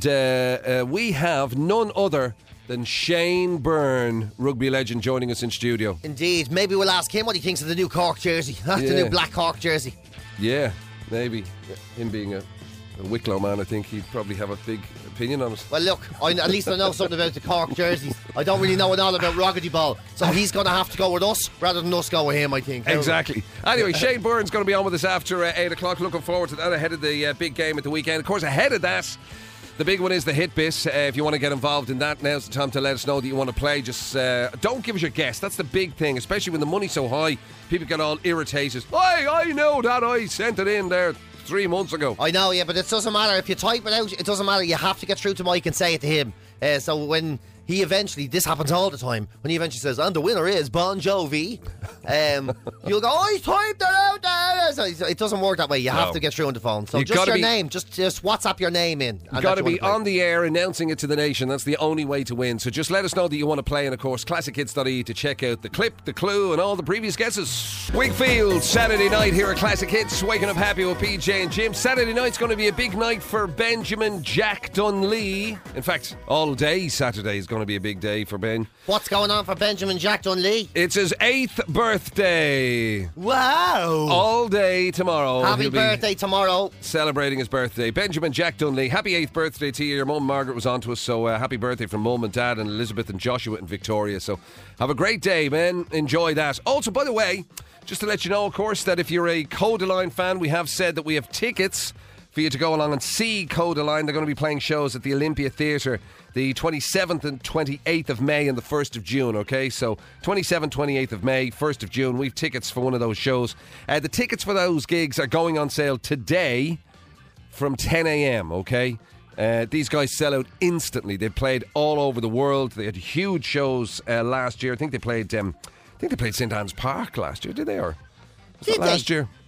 we have none other than Shane Byrne, rugby legend, joining us in studio. Indeed. Maybe we'll ask him what he thinks of the new Cork jersey. The Yeah. new black Cork jersey. Yeah, maybe. Him being a Wicklow man, I think he'd probably have a big opinion on it. Well, look, at least I know something about the Cork jerseys. I don't really know it all about rugby ball. So he's going to have to go with us rather than us go with him, I think. Exactly. Anyway, Shane Byrne's going to be on with us after 8 o'clock. Looking forward to that ahead of the big game at the weekend. Of course, ahead of that, the big one is the hit bit. If you want to get involved in that, now's the time to let us know that you want to play. Just don't give us your guess. That's the big thing, especially when the money's so high. People get all irritated. I know that. I sent it in there 3 months ago. I know, yeah, but it doesn't matter. If you type it out, it doesn't matter. You have to get through to Mike and say it to him. So when he eventually, this happens all the time, when he eventually says, and the winner is Bon Jovi, you'll go, I typed it out there. So it doesn't work that way. You have to get through on the phone. So You've just gotta your be- name. Just WhatsApp your name in. You've got to be on the air announcing it to the nation. That's the only way to win. So just let us know that you want to play. And of course, classichits.ie to check out the clip, the clue, and all the previous guesses. Wakefield, Saturday night here at Classic Hits. Waking up happy with PJ and Jim. Saturday night's going to be a big night for Benjamin Jack Dunlee. In fact, all day Saturday is going to be a big day for Ben. What's going on for Benjamin Jack Dunlee? It's his 8th birthday. Wow. All day tomorrow. Happy He'll be birthday tomorrow. celebrating his birthday. Benjamin Jack Dunlee, happy 8th birthday to you. Your mum Margaret was on to us, so happy birthday from mum and dad and Elizabeth and Joshua and Victoria. So have a great day, man. Enjoy that. Also, by the way, just to let you know, of course, that if you're a Codaline fan, we have said that we have tickets for you to go along and see Codaline. They're going to be playing shows at the Olympia Theatre the 27th and 28th of May and the 1st of June, okay? So 27th, 28th of May, 1st of June. We've tickets for one of those shows. The tickets for those gigs are going on sale today from 10 a.m, okay? These guys sell out instantly. They played all over the world. They had huge shows last year. I think they played St Anne's Park last year, did they? Or was Did that last they? year?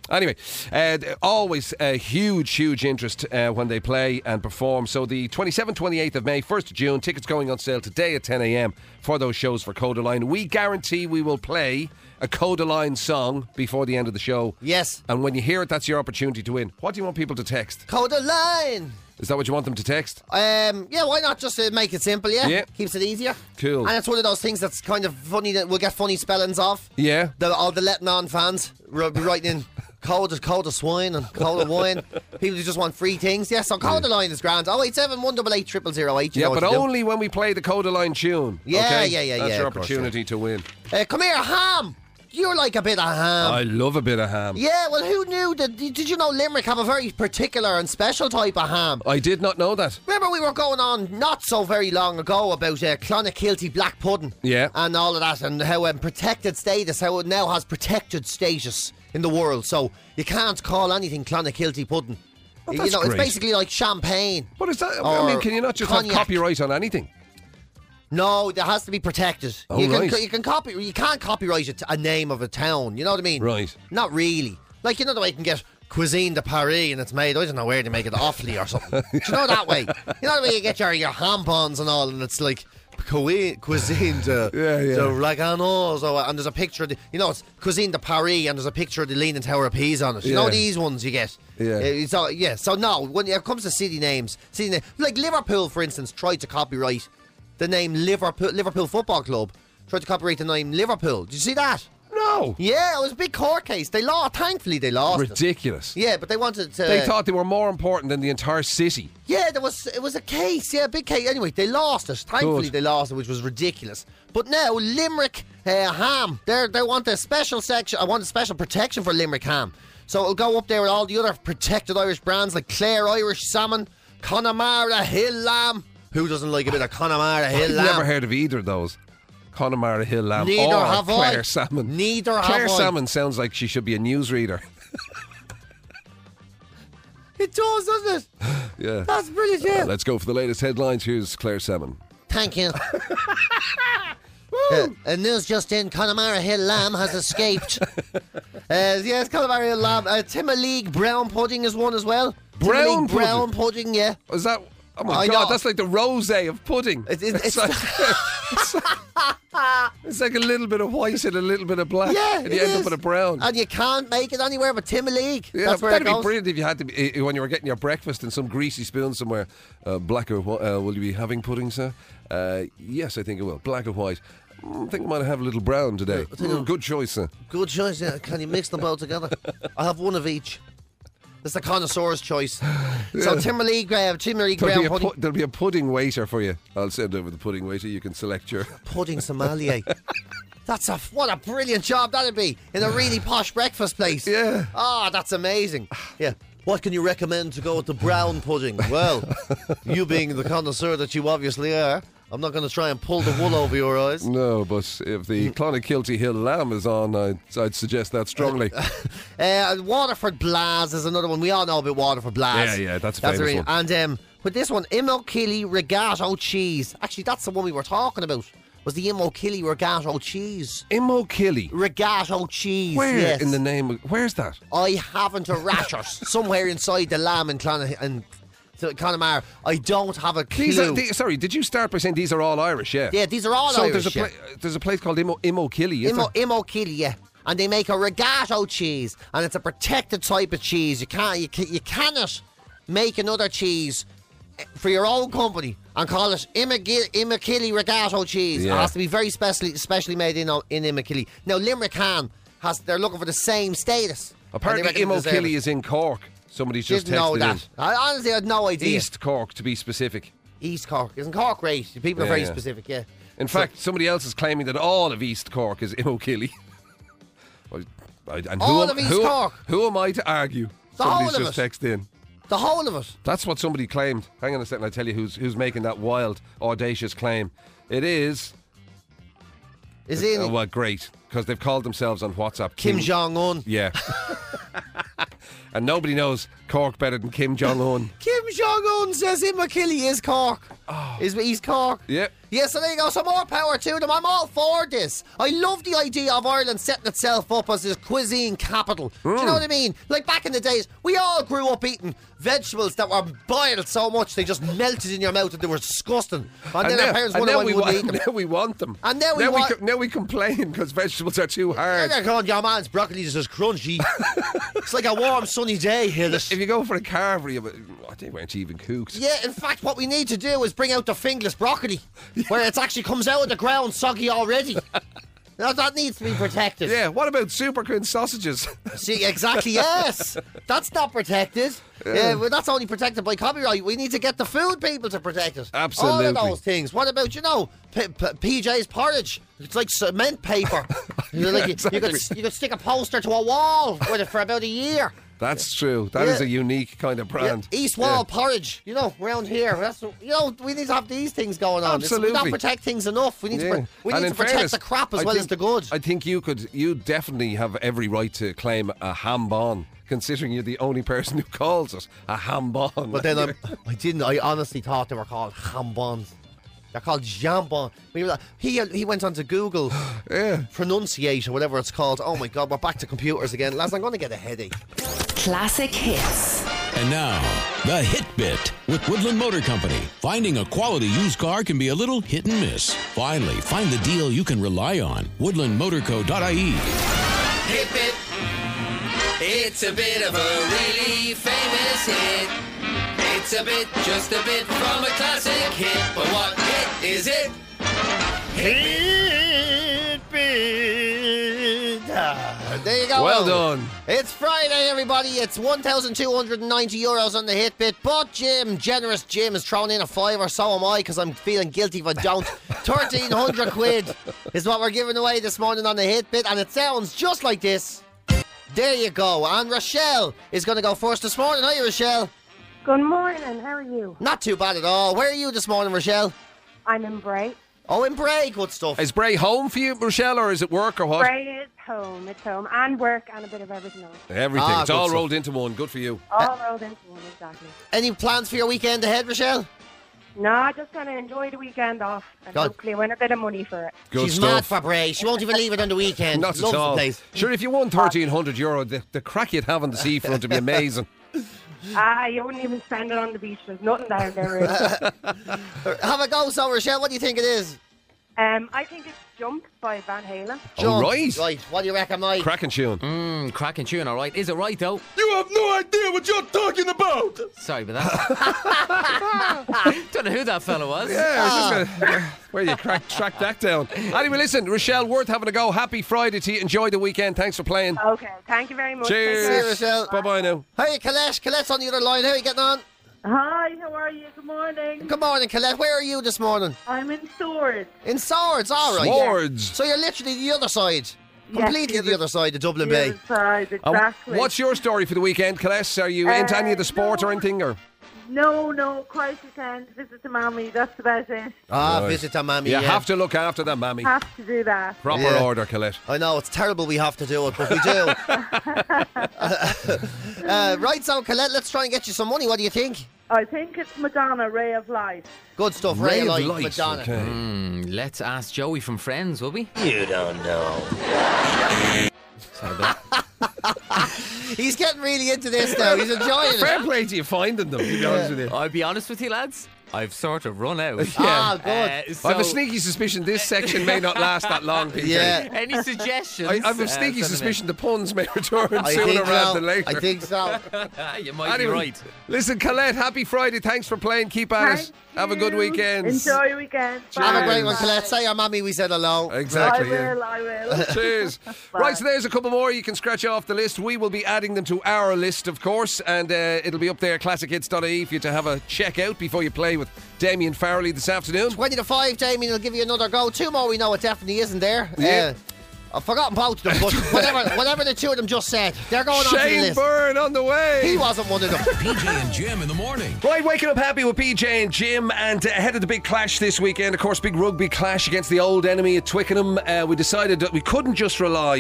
Anyway, always a huge interest when they play and perform. So the 27th, 28th of May, 1st of June, tickets going on sale today at 10 a.m. for those shows for Codaline. We guarantee we will play a Codaline song before the end of the show. Yes. And when you hear it, that's your opportunity to win. What do you want people to text? Codaline. Is that what you want them to text? Yeah, why not just make it simple, yeah? Yeah. Keeps it easier. Cool. And it's one of those things that's kind of funny that we'll get funny spellings of. Yeah. All the letting on fans will be writing in cold of swine and cold of wine. People who just want free things. Yeah, so Codaline is grand. 087 188 0008. Yeah, but only when we play the Codaline tune. Yeah, okay? yeah. That's your of course, opportunity to win. Come here, ham. You like a bit of ham. I love a bit of ham. Yeah, well, who knew that? Did you know Limerick have a very particular and special type of ham? I did not know that. Remember we were going on not so very long ago about Clonakilty black pudding. Yeah. And all of that, and how protected status, how it now has protected status in the world. So you can't call anything Clonakilty pudding. Oh, that's it's great. basically like champagne. But is that? Or I mean, can you not just cognac. have copyright on anything? No, there has to be protected. Oh, you right. You can't copyright a name of a town. You know what I mean? Right. Not really. Like, you know the way you can get Cuisine de Paris and it's made, I don't know where they make it, Offaly or something. Do you know that way? You know the way you get your ham buns and all, and it's like Cuisine de Raganos, and there's a picture of it's Cuisine de Paris and there's a picture of the Leaning Tower of Pisa on it. You know these ones you get? Yeah. So no, when it comes to city names, like Liverpool, for instance, tried to copyright the name Liverpool Football Club. Tried to copyright the name Liverpool. Did you see that? No. Yeah, it was a big court case. Thankfully they lost it. Ridiculous. Yeah, but they wanted to... They thought they were more important than the entire city. Yeah, it was a case. Yeah, a big case. Anyway, they lost it. Thankfully they lost it, which was ridiculous. But now, Limerick ham, they want a special section. I want a special protection for Limerick ham. So it'll go up there with all the other protected Irish brands like Clare Irish Salmon, Connemara Hill Lamb. Who doesn't like a bit of Connemara Hill Lamb? I've never heard of either of those. Connemara Hill Lamb Neither or have Claire I. Salmon. Neither have Claire I. Salmon sounds like she should be a newsreader. It does, doesn't it? Yeah. That's brilliant, yeah. Let's go for the latest headlines. Here's Claire Salmon. Thank you. News just in, Connemara Hill Lamb has escaped. Yes, Connemara Hill Lamb. Timoleague brown pudding is one as well. Brown Timoleague brown pudding, yeah. Is that... Oh my I God, know. that's like the rosé of pudding. It's like a little bit of white and a little bit of black. Yeah, and you it end is. up with a brown. And you can't make it anywhere but Timoleague. Yeah, That's where that'd it be goes. brilliant if you had to be, when you were getting your breakfast in some greasy spoon somewhere. Black or white? Will you be having pudding, sir? Yes, I think it will. Black or white? I think I might have a little brown today. Good choice, sir. Good choice, yeah. Can you mix them both together? I have one of each. That's the connoisseur's choice. So Timoleague brown pudding. There'll be a pudding waiter for you. I'll send over the pudding waiter. You can select your... Pudding sommelier. What a brilliant job that'd be in a really posh breakfast place. Yeah. Oh, that's amazing. Yeah. What can you recommend to go with the brown pudding? Well, you being the connoisseur that you obviously are, I'm not going to try and pull the wool over your eyes. No, but if the Clonakilty Hill Lamb is on, I'd suggest that strongly. Waterford Blaz is another one. We all know about Waterford Blaz. Yeah, that's a famous one. And with this one, Imokilly Regato cheese. Actually, that's the one we were talking about. Was the Imokilly Regato cheese? Imokilly? Regato cheese. Where yes. in the name of... Where's that? I haven't a ratchet somewhere inside the lamb in Connemara. I don't have a clue. Sorry, did you start by saying these are all Irish? Yeah. Yeah, these are all so Irish. There's a place called Imokilly, isn't there? Imokilly, yeah. And they make a regato cheese, and it's a protected type of cheese. You cannot make another cheese for your own company and call it Imokilly Regato cheese. Yeah. It has to be very specially made in Imokilly. Now Limerick ham they're looking for the same status. Apparently Imokilly is in Cork. Somebody's just Didn't know texted that. in. I honestly had no idea. East Cork, to be specific. East Cork. Isn't Cork great? People are very specific, yeah. In fact, somebody else is claiming that all of East Cork is Imokilly. All of East Cork? Who am I to argue? The whole Somebody's of just it. texted in. The whole of it. That's what somebody claimed. Hang on a second, I'll tell you who's making that wild, audacious claim. It is... Is in Oh, well, great, because they've called themselves on WhatsApp Kim Jong-un. Yeah. And nobody knows Cork better than Kim Jong-un. Kim Jong-un says Imokilly is Cork. Is East Cork. Yep. Yeah, so there you go. So more power to them. I'm all for this. I love the idea of Ireland setting itself up as this cuisine capital. Do you know what I mean? Like back in the days, we all grew up eating vegetables that were boiled so much they just melted in your mouth and they were disgusting. And then our parents wondered why we wouldn't eat them. Now we want them. And now we complain because vegetables are too hard. They're going, your man's broccoli is just crunchy. It's like a warm sunny day here. If you go for a carvery, they weren't even cooked. Yeah, in fact, what we need to do is bring out the fingless broccoli, where it actually comes out of the ground soggy already. Now that needs to be protected. Yeah, what about super queen sausages? See, exactly, yes. That's not protected. Well, that's only protected by copyright. We need to get the food people to protect it. Absolutely. All of those things. What about, PJ's porridge? It's like cement paper. Exactly. You could stick a poster to a wall with it for about a year. That's true. That is a unique kind of brand. Yeah. East Wall porridge, around here. We need to have these things going on. Absolutely. We don't protect things enough. We need to protect fairness, the crap as well as the good. I think you definitely have every right to claim a hambon, considering you're the only person who calls it a hambon. But then I honestly thought they were called hambons. They're called jambon. He went on to Google pronunciate or whatever it's called. Oh my God, we're back to computers again. Lads, I'm going to get a headache. Classic hits. And now, the Hit Bit with Woodland Motor Company. Finding a quality used car can be a little hit and miss. Finally, find the deal you can rely on. woodlandmotorco.ie. Hit Bit. It's a bit of a really famous hit. It's a bit, just a bit from a classic hit. But what hit is it? Hit Bit. There you go. Well done. It's Friday, everybody. It's €1,290 on the Hit Bit. But generous Jim has thrown in a fiver. So am I, because I'm feeling guilty if I don't. 1,300 quid is what we're giving away this morning on the Hit Bit. And it sounds just like this. There you go. And Rochelle is going to go first this morning. Hi, Rochelle. Good morning, how are you? Not too bad at all. Where are you this morning, Rochelle? I'm in Bray. Oh, in Bray, good stuff. Is Bray home for you, Rochelle, or is it work or what? Bray is home. It's home. And work and a bit of everything else. Everything. It's all rolled into one. Good for you. All rolled into one, exactly. Any plans for your weekend ahead, Rochelle? No, just going to enjoy the weekend off and hopefully win a bit of money for it. Good She's stuff. mad for Bray. She won't even leave it on the weekend. Not Loves at all. the place. Sure, if you won €1,300, the crack you'd have on the seafront would be amazing. You wouldn't even spend it on the beach. There's nothing down there, really. Have a go, so Rochelle. What do you think it is? I think it's Jump by Van Halen. Oh, right. Right. What do you reckon, Mike? Cracking tune. Cracking tune, all right. Is it right, though? You have no idea what you're talking about. Sorry about that. Don't know who that fella was. Yeah, I was just going to... Where you track that down. Anyway, listen, Rochelle, worth having a go. Happy Friday to you. Enjoy the weekend. Thanks for playing. Okay, thank you very much. Cheers. Rochelle. Bye-bye now. Hey, Colette. Colette's on the other line. How are you getting on? Hi, how are you? Good morning. Good morning, Colette. Where are you this morning? I'm in Swords. In Swords, all right. Swords. So you're literally the other side. Completely the other side of Dublin Bay. The other side, exactly. What's your story for the weekend, Colette? Are you into any of the sport or anything? Or? No, quiet weekend, visit the mommy, that's about it. Visit the mammy. You have to look after them, mammy. Have to do that. Proper order, Colette. I know, it's terrible we have to do it, but we do. Right, so Colette, let's try and get you some money. What do you think? I think it's Madonna, Ray of Light. Good stuff, Ray of Light, Madonna. Okay. Let's ask Joey from Friends, will we? You don't know. He's getting really into this now. He's enjoying it. Fair play to you finding them, to be honest with you. I'll be honest with you, lads. I've sort of run out. Ah, good. So I have a sneaky suspicion this section may not last that long, PJ. Yeah. Any suggestions? I have a sneaky suspicion the puns may return sooner rather than later. I think so. You might be right. Listen, Colette, happy Friday. Thanks for playing. Keep at it. Have a good weekend. Enjoy your weekend. Have a great one, Bye. Colette. Say our mammy we said hello. Exactly. I will. Cheers. Right, so there's a couple more you can scratch off the list. We will be adding them to our list, of course, and it'll be up there, classichits.ie, for you to have a check out before you play with Damien Farrelly this afternoon. 20 to 5, Damien will give you another go. Two more we know it definitely isn't there. Yeah. I've forgotten both of them, but whatever the two of them just said, they're going on to the Shane list. Byrne on the way. He wasn't one of them. PJ and Jim in the morning. Right, waking up happy with PJ and Jim, and ahead of the big clash this weekend, of course, big rugby clash against the old enemy at Twickenham. We decided that we couldn't just rely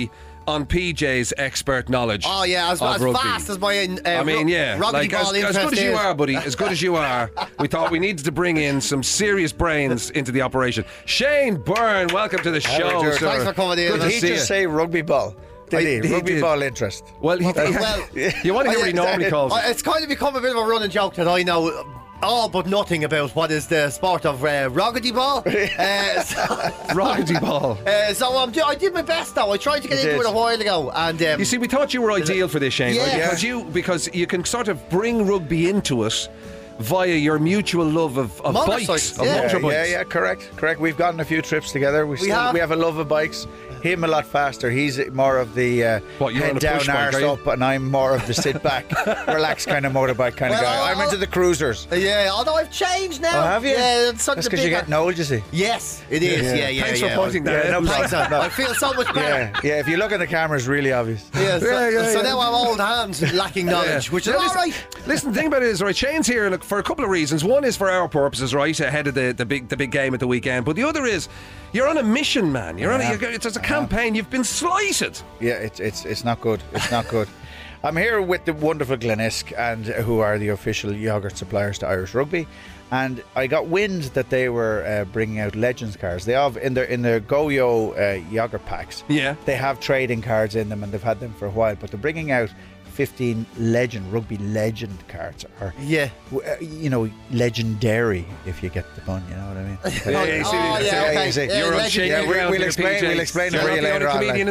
on PJ's expert knowledge. Oh yeah, as rugby. fast as my rugby ball as good as you is. are, buddy, as good as you are, we thought we needed to bring in some serious brains into the operation. Shane Byrne, welcome to the show, sir. Thanks for coming in. Good to Did he see just you. say rugby ball? Did he? Rugby did. ball interest. Well, you want to hear what he normally calls it. It's kind of become a bit of a running joke that I know all but nothing about what is the sport of roggedy ball. Roggedy ball. I did my best though. I tried to get You into did. it a while ago, and You see, we thought you were ideal for this, Shane, right? Yeah. Because you can sort of bring rugby into us via your mutual love of bikes, Motorcycles, of yeah. motorbikes. Yeah, correct. We've gotten a few trips together. We have a love of bikes. Him a lot faster. He's more of the What, you're on head a down, push bike, arse are you? up, and I'm more of the sit back, relax kind of motorbike kind of guy. I'm into the cruisers. yeah, although I've changed now. Oh, have you? Yeah, it's That's because you're getting old, you see. Yes, it is. Yeah. Thanks for pointing that Yeah, out. no Thanks, problem. I feel so much better. Yeah. If you look at the camera, it's really obvious. Yeah, so now I'm old hands, lacking knowledge, which is Now, all right. Listen, the thing about it is, right, Shane's here look, for a couple of reasons. One is for our purposes, right, ahead of the big game at the weekend. But the other is, you're on a mission, man. It's a campaign. You've been slighted. Yeah, it's not good. It's not good. I'm here with the wonderful Glenisk, and who are the official yogurt suppliers to Irish Rugby. And I got wind that they were bringing out Legends cards. They have in their Go-Yo yogurt packs. Yeah. They have trading cards in them, and they've had them for a while. But they're bringing out 15 rugby legend cards, or legendary, if you get the pun. You know what I mean? Yeah, okay. you see. You're on legend. shaky Yeah, ground we'll here, explain- PJ. we'll explain it You're for not you the later only on, comedian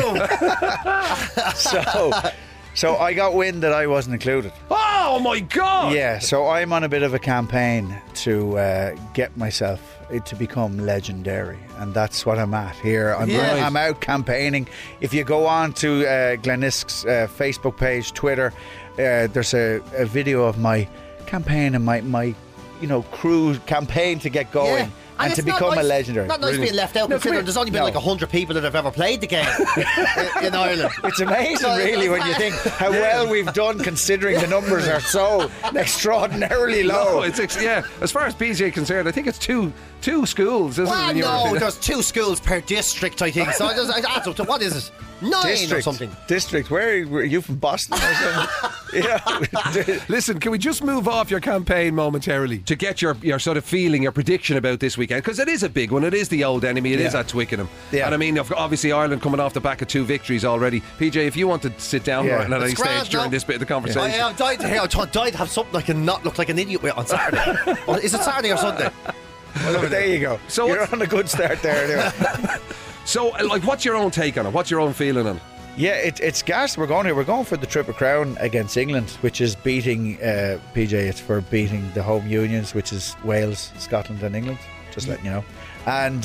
like. in the room. So I got wind that I wasn't included. Oh my God! Yeah, so I'm on a bit of a campaign to get myself to become legendary, and that's what I'm at here. I'm out campaigning. If you go on to Glenisk's Facebook page, Twitter, there's a video of my campaign and my crew campaign to get going. Yeah. And to it's not become a nice- legendary. Not nice being left out, considering there's only been like 100 people that have ever played the game in Ireland. It's amazing, No, really, when you think how well we've done, considering the numbers are so extraordinarily low. No, as far as PJ is concerned, I think it's two schools, isn't Well, it? no, there's 2 schools per district, I think. So it adds up to, what is it? 9 or something. District. Where are you from? Boston or something? Yeah. Listen, can we just move off your campaign momentarily to get your sort of feeling, your prediction about this weekend? Because it is a big one. It is the old enemy. It is at Twickenham. Yeah. And I mean, obviously Ireland coming off the back of 2 victories already. PJ, if you want to sit down at any It's grand, stage during no? this bit of the conversation. I'm dying to hear. I'm dying to have something I can not look like an idiot with on Saturday. Is it Saturday or Sunday? Well, there you go. So you're what's- on a good start there. Anyway. So, like, what's your own take on it? What's your own feeling on it? Yeah, it's gas. We're going for the Triple Crown against England, which is beating PJ. It's for beating the home unions, which is Wales, Scotland, and England. Just letting you know. And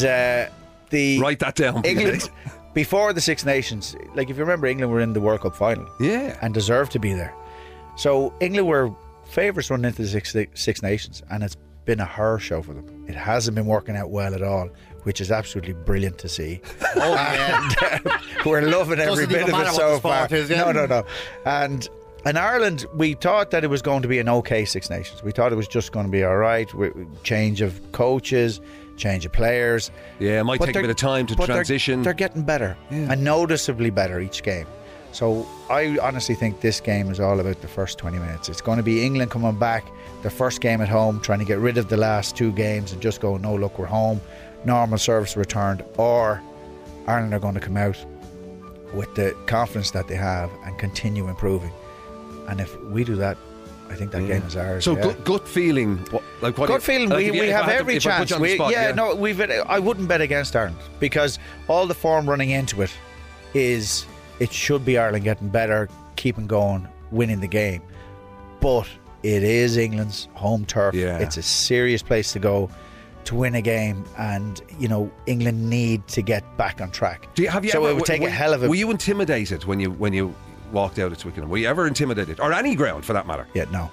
the Write that down, PJ. England before the Six Nations. Like, if you remember, England were in the World Cup final, and deserved to be there. So England were favourites running into the Six Nations, and it's been a horror show for them. It hasn't been working out well at all, which is absolutely brilliant to see. Oh, yeah. We're loving every Doesn't bit even of it matter so what the far. sport is, yeah. No. And in Ireland, we thought that it was going to be an okay Six Nations. We thought it was just going to be all right. Change of coaches, change of players. Yeah, it might But take a bit of time to but transition. They're getting better, and noticeably better each game. So I honestly think this game is all about the first 20 minutes. It's going to be England coming back, their first game at home, trying to get rid of the last 2 games and just go, no, look, we're home, normal service returned. Or Ireland are going to come out with the confidence that they have and continue improving. And if we do that, I think that game is ours. So gut feeling, Gut feeling. We have every chance. I wouldn't bet against Ireland, because all the form running into it is it should be Ireland getting better, keeping going, winning the game. But it is England's home turf. Yeah. It's a serious place to go to win a game, and England need to get back on track. So it would take a hell of a. Were you intimidated when you walked out at Twickenham? Were you ever intimidated, or any ground for that matter? Yeah, no.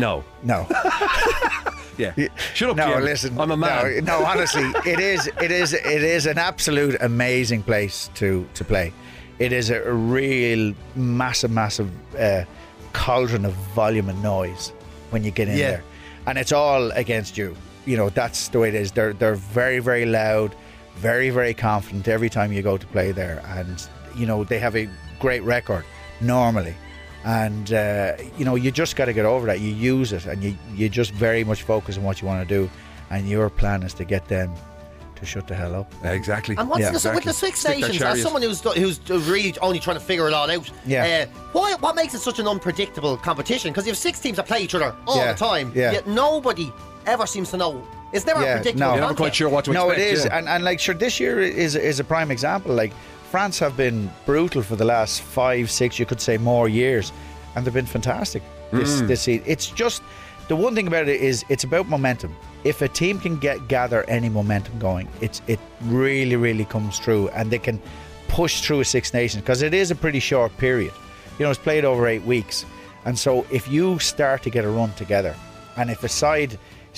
Yeah. Shut up, No, Jim. listen. I'm a man. No, honestly, it is an absolute amazing place to play. It is a real massive cauldron of volume and noise when you get in there, and it's all against you. That's the way it is. They're very, very loud, very, very confident every time you go to play there, and they have a great record normally. And, you just got to get over that. You use it and you just very much focus on what you want to do. And your plan is to get them to shut the hell up. Exactly. And what's with the Six Nations? As someone who's really only trying to figure it all out, what makes it such an unpredictable competition? Because you have 6 teams that play each other all the time, yet nobody ever seems to know. It's never predictable. No. You're never quite sure what to expect. No, it is. And sure, this year is a prime example. Like, France have been brutal for the last 5, 6, you could say more years, and they've been fantastic this season. It's just, the one thing about it is it's about momentum. If a team can gather any momentum going, it really, really comes through, and they can push through a Six Nations, because it is a pretty short period. It's played over 8 weeks, and so if you start to get a run together, and if a side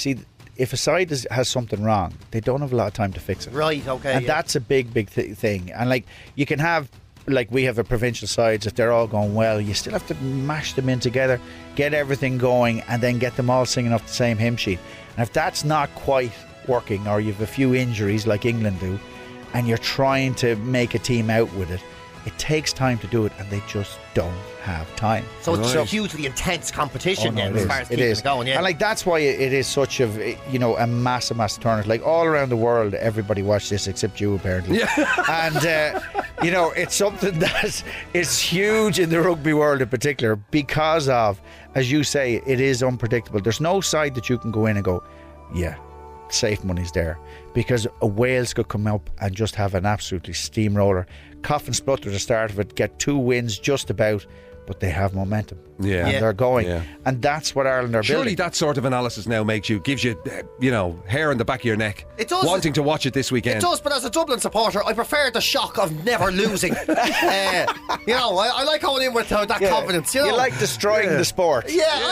has something wrong, they don't have a lot of time to fix it. Right, okay. And that's a big thing. And you can have, we have a provincial sides, if they're all going well, you still have to mash them in together, get everything going, and then get them all singing off the same hymn sheet. And if that's not quite working, or you have a few injuries like England do, and you're trying to make a team out with it, it takes time to do it, and they just don't have time. So it's a hugely intense competition as far as keeping it going, And that's why it is such a massive tournament. All around the world, everybody watched this except you, apparently. And it's something that is huge in the rugby world in particular, because of, as you say, it is unpredictable. There's no side that you can go in and go, yeah, safe money's there, because Wales could come up and just have an absolutely steamroller, cough and splutter at the start of it, get 2 wins just about, but they have momentum. And they're going. And that's what Ireland are building. Surely that sort of analysis now gives you, hair on the back of your neck. It does. Wanting to watch it this weekend. It does, but as a Dublin supporter, I prefer the shock of never losing. I like going in with that confidence. You like destroying the sport.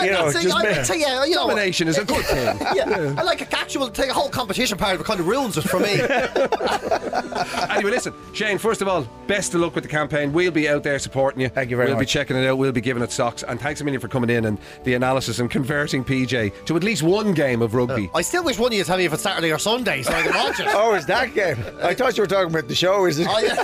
Domination is a good thing. I like a whole competition part of it kind of ruins it for me. Anyway, listen, Shane, first of all, best of luck with the campaign. We'll be out there supporting you. Thank you very much. We'll be checking it out. We'll be giving it socks. And thanks a million for coming in and the analysis and converting PJ to at least one game of rugby. I still wish one of you tell me if it's Saturday or Sunday so I can watch it. Oh, is that game? I thought you were talking about the show. Is it? Oh, yeah.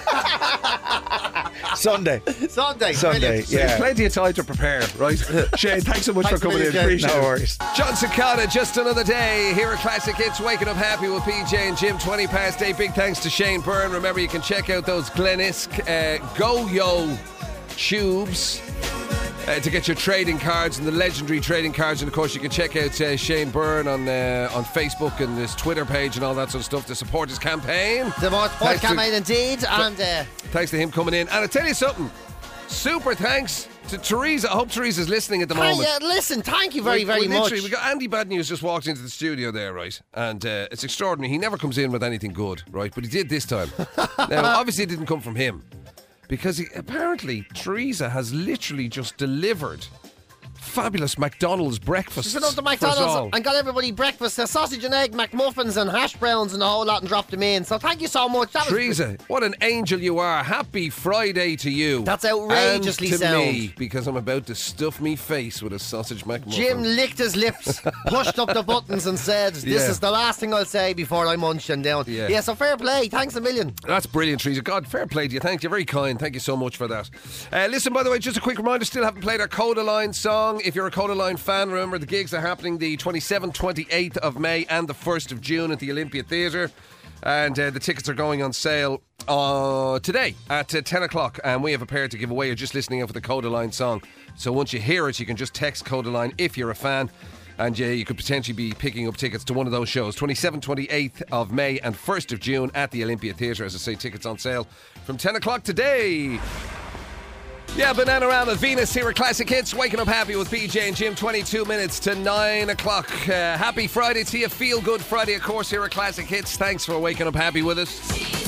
Sunday. There's plenty of time to prepare, right? Shane, thanks so much for coming in. Appreciate it. No worries. John Cicada, just another day here at Classic Hits, waking up happy with PJ and Jim, 8:20. Big thanks to Shane Byrne. Remember, you can check out those Glenisk Go-Yo tubes to get your trading cards, and the legendary trading cards. And of course you can check out Shane Byrne on Facebook and his Twitter page and all that sort of stuff to support his campaign. Support campaign indeed. And thanks to him coming in. And I tell you something, super thanks to Teresa. I hope Teresa's listening at the moment. Listen, thank you very much. We got Andy Bad News just walked into the studio there, right? And it's extraordinary. He never comes in with anything good, right? But he did this time. Now, obviously it didn't come from him, because apparently Teresa has literally just delivered fabulous McDonald's breakfast. She's been up to McDonald's and got everybody breakfast, sausage and egg, McMuffins and hash browns and a whole lot, and dropped them in. So thank you so much. Teresa, what an angel you are. Happy Friday to you. That's outrageously and to sound. me, because I'm about to stuff me face with a sausage McMuffin. Jim licked his lips, pushed up the buttons and said, this is the last thing I'll say before I munch them down. Yeah, so fair play. Thanks a million. That's brilliant, Teresa. God, fair play to you. Thanks. You're very kind. Thank you so much for that. Listen, by the way, just a quick reminder, still haven't played our Coda Line song. If you're a Coda Line fan, remember the gigs are happening the 27th, 28th of May and the 1st of June at the Olympia Theatre. And the tickets are going on sale today at 10 o'clock. And we have a pair to give away. You're just listening out for the Coda Line song. So once you hear it, you can just text Coda Line if you're a fan. And you could potentially be picking up tickets to one of those shows. 27th, 28th of May and 1st of June at the Olympia Theatre. As I say, tickets on sale from 10 o'clock today. Yeah, Bananarama, Venus here at Classic Hits. Waking up happy with PJ and Jim, 22 minutes to 9 o'clock. Happy Friday to you. Feel good Friday, of course, here at Classic Hits. Thanks for waking up happy with us.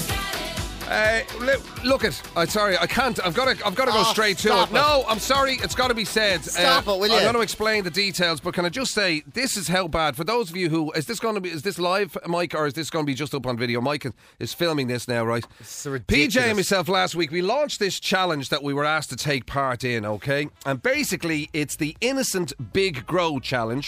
Look it. I'm sorry, I can't. I've got to go straight to it. No, I'm sorry. It's got to be said. Stop it, will you? I'm going to explain the details, but can I just say this is how bad. For those of you who is this live, Mike, or is this going to be just up on video? Mike is filming this now, right? It's ridiculous. PJ and myself last week we launched this challenge that we were asked to take part in. Okay, and basically it's the Innocent Big Grow Challenge,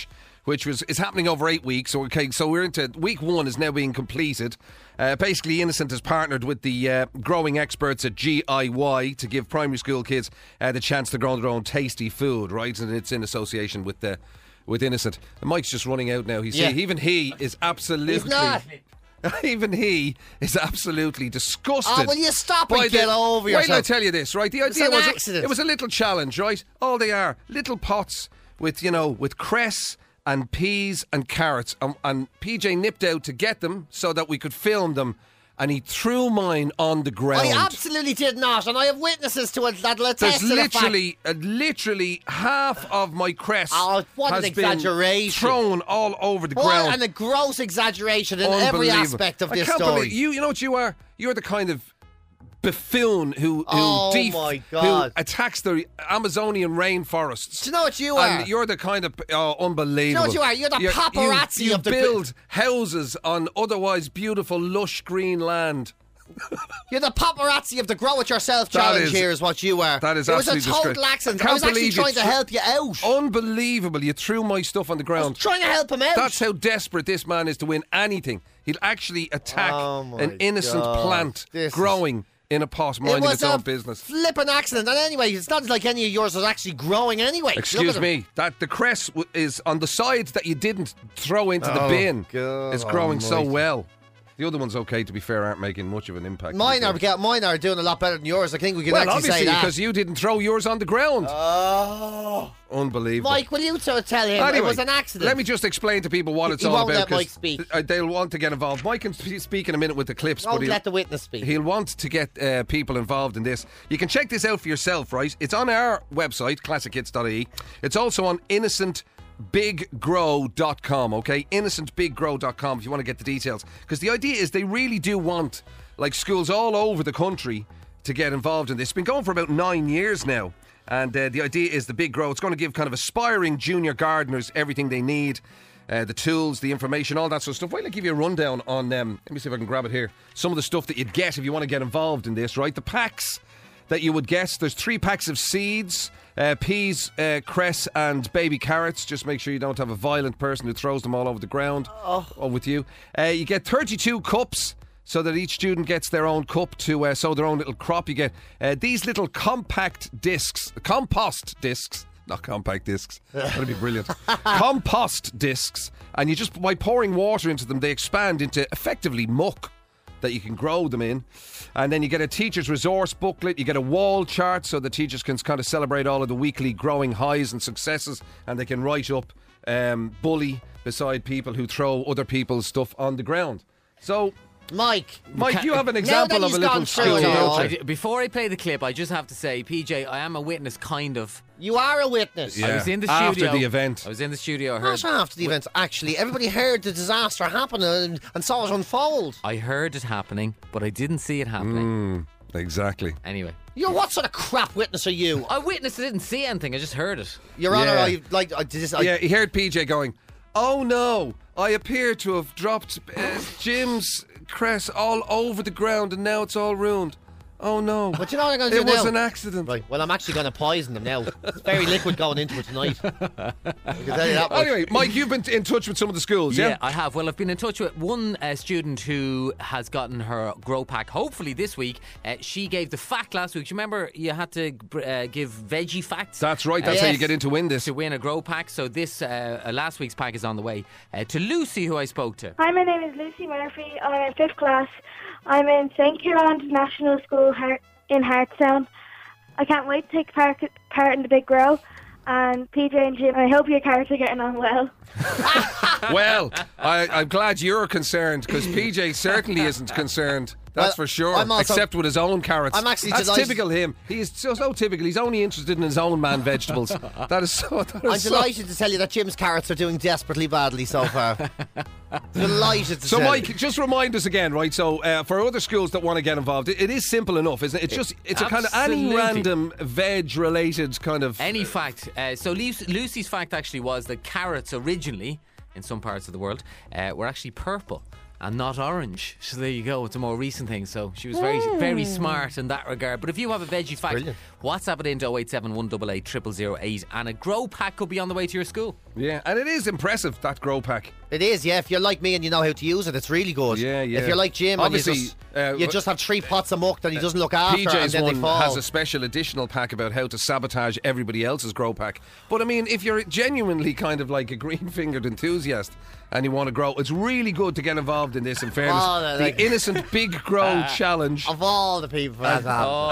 which is happening over 8 weeks. So we're into week 1 is now being completed. Basically, Innocent has partnered with the growing experts at GIY to give primary school kids the chance to grow their own tasty food, right? And it's in association with Innocent. The mic's just running out now. Even he is absolutely... He's not. Even he is absolutely disgusted. Oh, will you stop and get over yourself? Wait till I tell you this, right? The idea an was accident. it was a little challenge, right? All they are, little pots with cress and peas and carrots. And PJ nipped out to get them so that we could film them. And he threw mine on the ground. I absolutely did not, and I have witnesses to it that'll attest to the fact. Literally half of my cress what has an exaggeration. been thrown all over the ground. What a gross exaggeration in every aspect of this I can't story. believe you know what you are? You're the kind of buffoon who my God. attacks the Amazonian rainforests. Do you know what you are? And you're the kind of unbelievable. Do you know what you are? You're the paparazzi of the... You build houses on otherwise beautiful, lush green land. You're the paparazzi of the grow it yourself challenge here is what you are. That is it was absolutely a total accident. I was actually trying to help you out. Unbelievable. You threw my stuff on the ground. I was trying to help him out. That's how desperate this man is to win anything. He'll actually attack an innocent plant growing in a pot, minding its own business. Flippin' accident. And anyway, it's not like any of yours was actually growing anyway. Excuse me. That the cress is on the side that you didn't throw into the bin is growing so well. The other ones, okay, to be fair, aren't making much of an impact. Mine are doing a lot better than yours. I think we can actually say that. Well, obviously, because you didn't throw yours on the ground. Oh. Unbelievable. Mike, will you tell him anyway, it was an accident? Let me just explain to people what it's all won't about. Let Mike speak. They'll want to get involved. Mike can speak in a minute with the clips. Don't but let the witness speak. He'll want to get people involved in this. You can check this out for yourself, right? It's on our website, classichits.ie. It's also on innocentbiggrow.com, okay? innocentbiggrow.com if you want to get the details. Because the idea is they really do want, like, schools all over the country to get involved in this. It's been going for about 9 years now. And the idea is the Big Grow. It's going to give kind of aspiring junior gardeners everything they need. The tools, the information, all that sort of stuff. Wait, I'll give you a rundown on, let me see if I can grab it here. Some of the stuff that you'd get if you want to get involved in this, right? The packs that you would get. There's 3 packs of seeds, peas, cress and baby carrots. Just make sure you don't have a violent person who throws them all over the ground or with you. You get 32 cups so that each student gets their own cup to sow their own little crop. You get these little compost discs, not compact discs. That'd be brilliant. Compost discs. And you just, by pouring water into them, they expand into effectively muck that you can grow them in. And then you get a teacher's resource booklet. You get a wall chart so the teachers can kind of celebrate all of the weekly growing highs and successes, and they can write up bully beside people who throw other people's stuff on the ground. So... Mike, you have an example of a little school, don't you? Before I play the clip, I just have to say, PJ, I am a witness, kind of. You are a witness. Yeah. I was in the studio. After the event. I was in the studio. I heard. Not after the event, actually. Everybody heard the disaster happen and saw it unfold. I heard it happening, but I didn't see it happening. Exactly. Anyway. What sort of crap witness are you? I witnessed it, didn't see anything. I just heard it. Your Honour, he heard PJ going, oh no, I appear to have dropped Jim's cress all over the ground and now it's all ruined. Oh no. But you know what I'm going to do now? It was an accident. Right, well, I'm actually going to poison them now. It's very liquid going into it tonight. I can tell you that much. Anyway, Mike, you've been in touch with some of the schools, yeah? Yeah, I have. Well, I've been in touch with one student who has gotten her grow pack, hopefully this week. She gave the fact last week. Do you remember you had to give veggie facts? That's right. That's how you get in to win this. To win a grow pack. So this last week's pack is on the way. To Lucy, who I spoke to. Hi, my name is Lucy Murphy. I'm in 5th class. I'm in St. Kieran National School in Hartstown. I can't wait to take part in the Big Grow. And PJ and Jim, I hope your carrots are getting on well. Well, I'm glad you're concerned, because PJ certainly isn't concerned. That's for sure. Except with his own carrots. I'm actually That's delighted. typical him. He is so typical. He's only interested in his own man vegetables. I'm delighted to tell you that Jim's carrots are doing desperately badly so far. Delighted to So, tell Mike, you. just remind us again, right? So, for other schools that want to get involved, it is simple enough, isn't it? It's a kind of any random veg-related kind of... Any fact. So Lucy's fact actually was that carrots originally, in some parts of the world, were actually purple. and not orange. So there you go. It's a more recent thing. So she was very, very smart in that regard. But if you have a veggie fact, Brilliant. WhatsApp it into 087 188 0008 and a grow pack could be on the way to your school. Yeah, and it is impressive, that grow pack. It is, yeah. If you're like me and you know how to use it, it's really good. Yeah, yeah. If you're like Jim, Obviously, and you just have 3 pots of muck that he doesn't look after, and PJ's then they one fall. has a special additional pack about how to sabotage everybody else's grow pack. But I mean, if you're genuinely kind of like a green-fingered enthusiast and you want to grow, it's really good to get involved in this, in fairness. The Innocent Big Grow Challenge. Of all the people that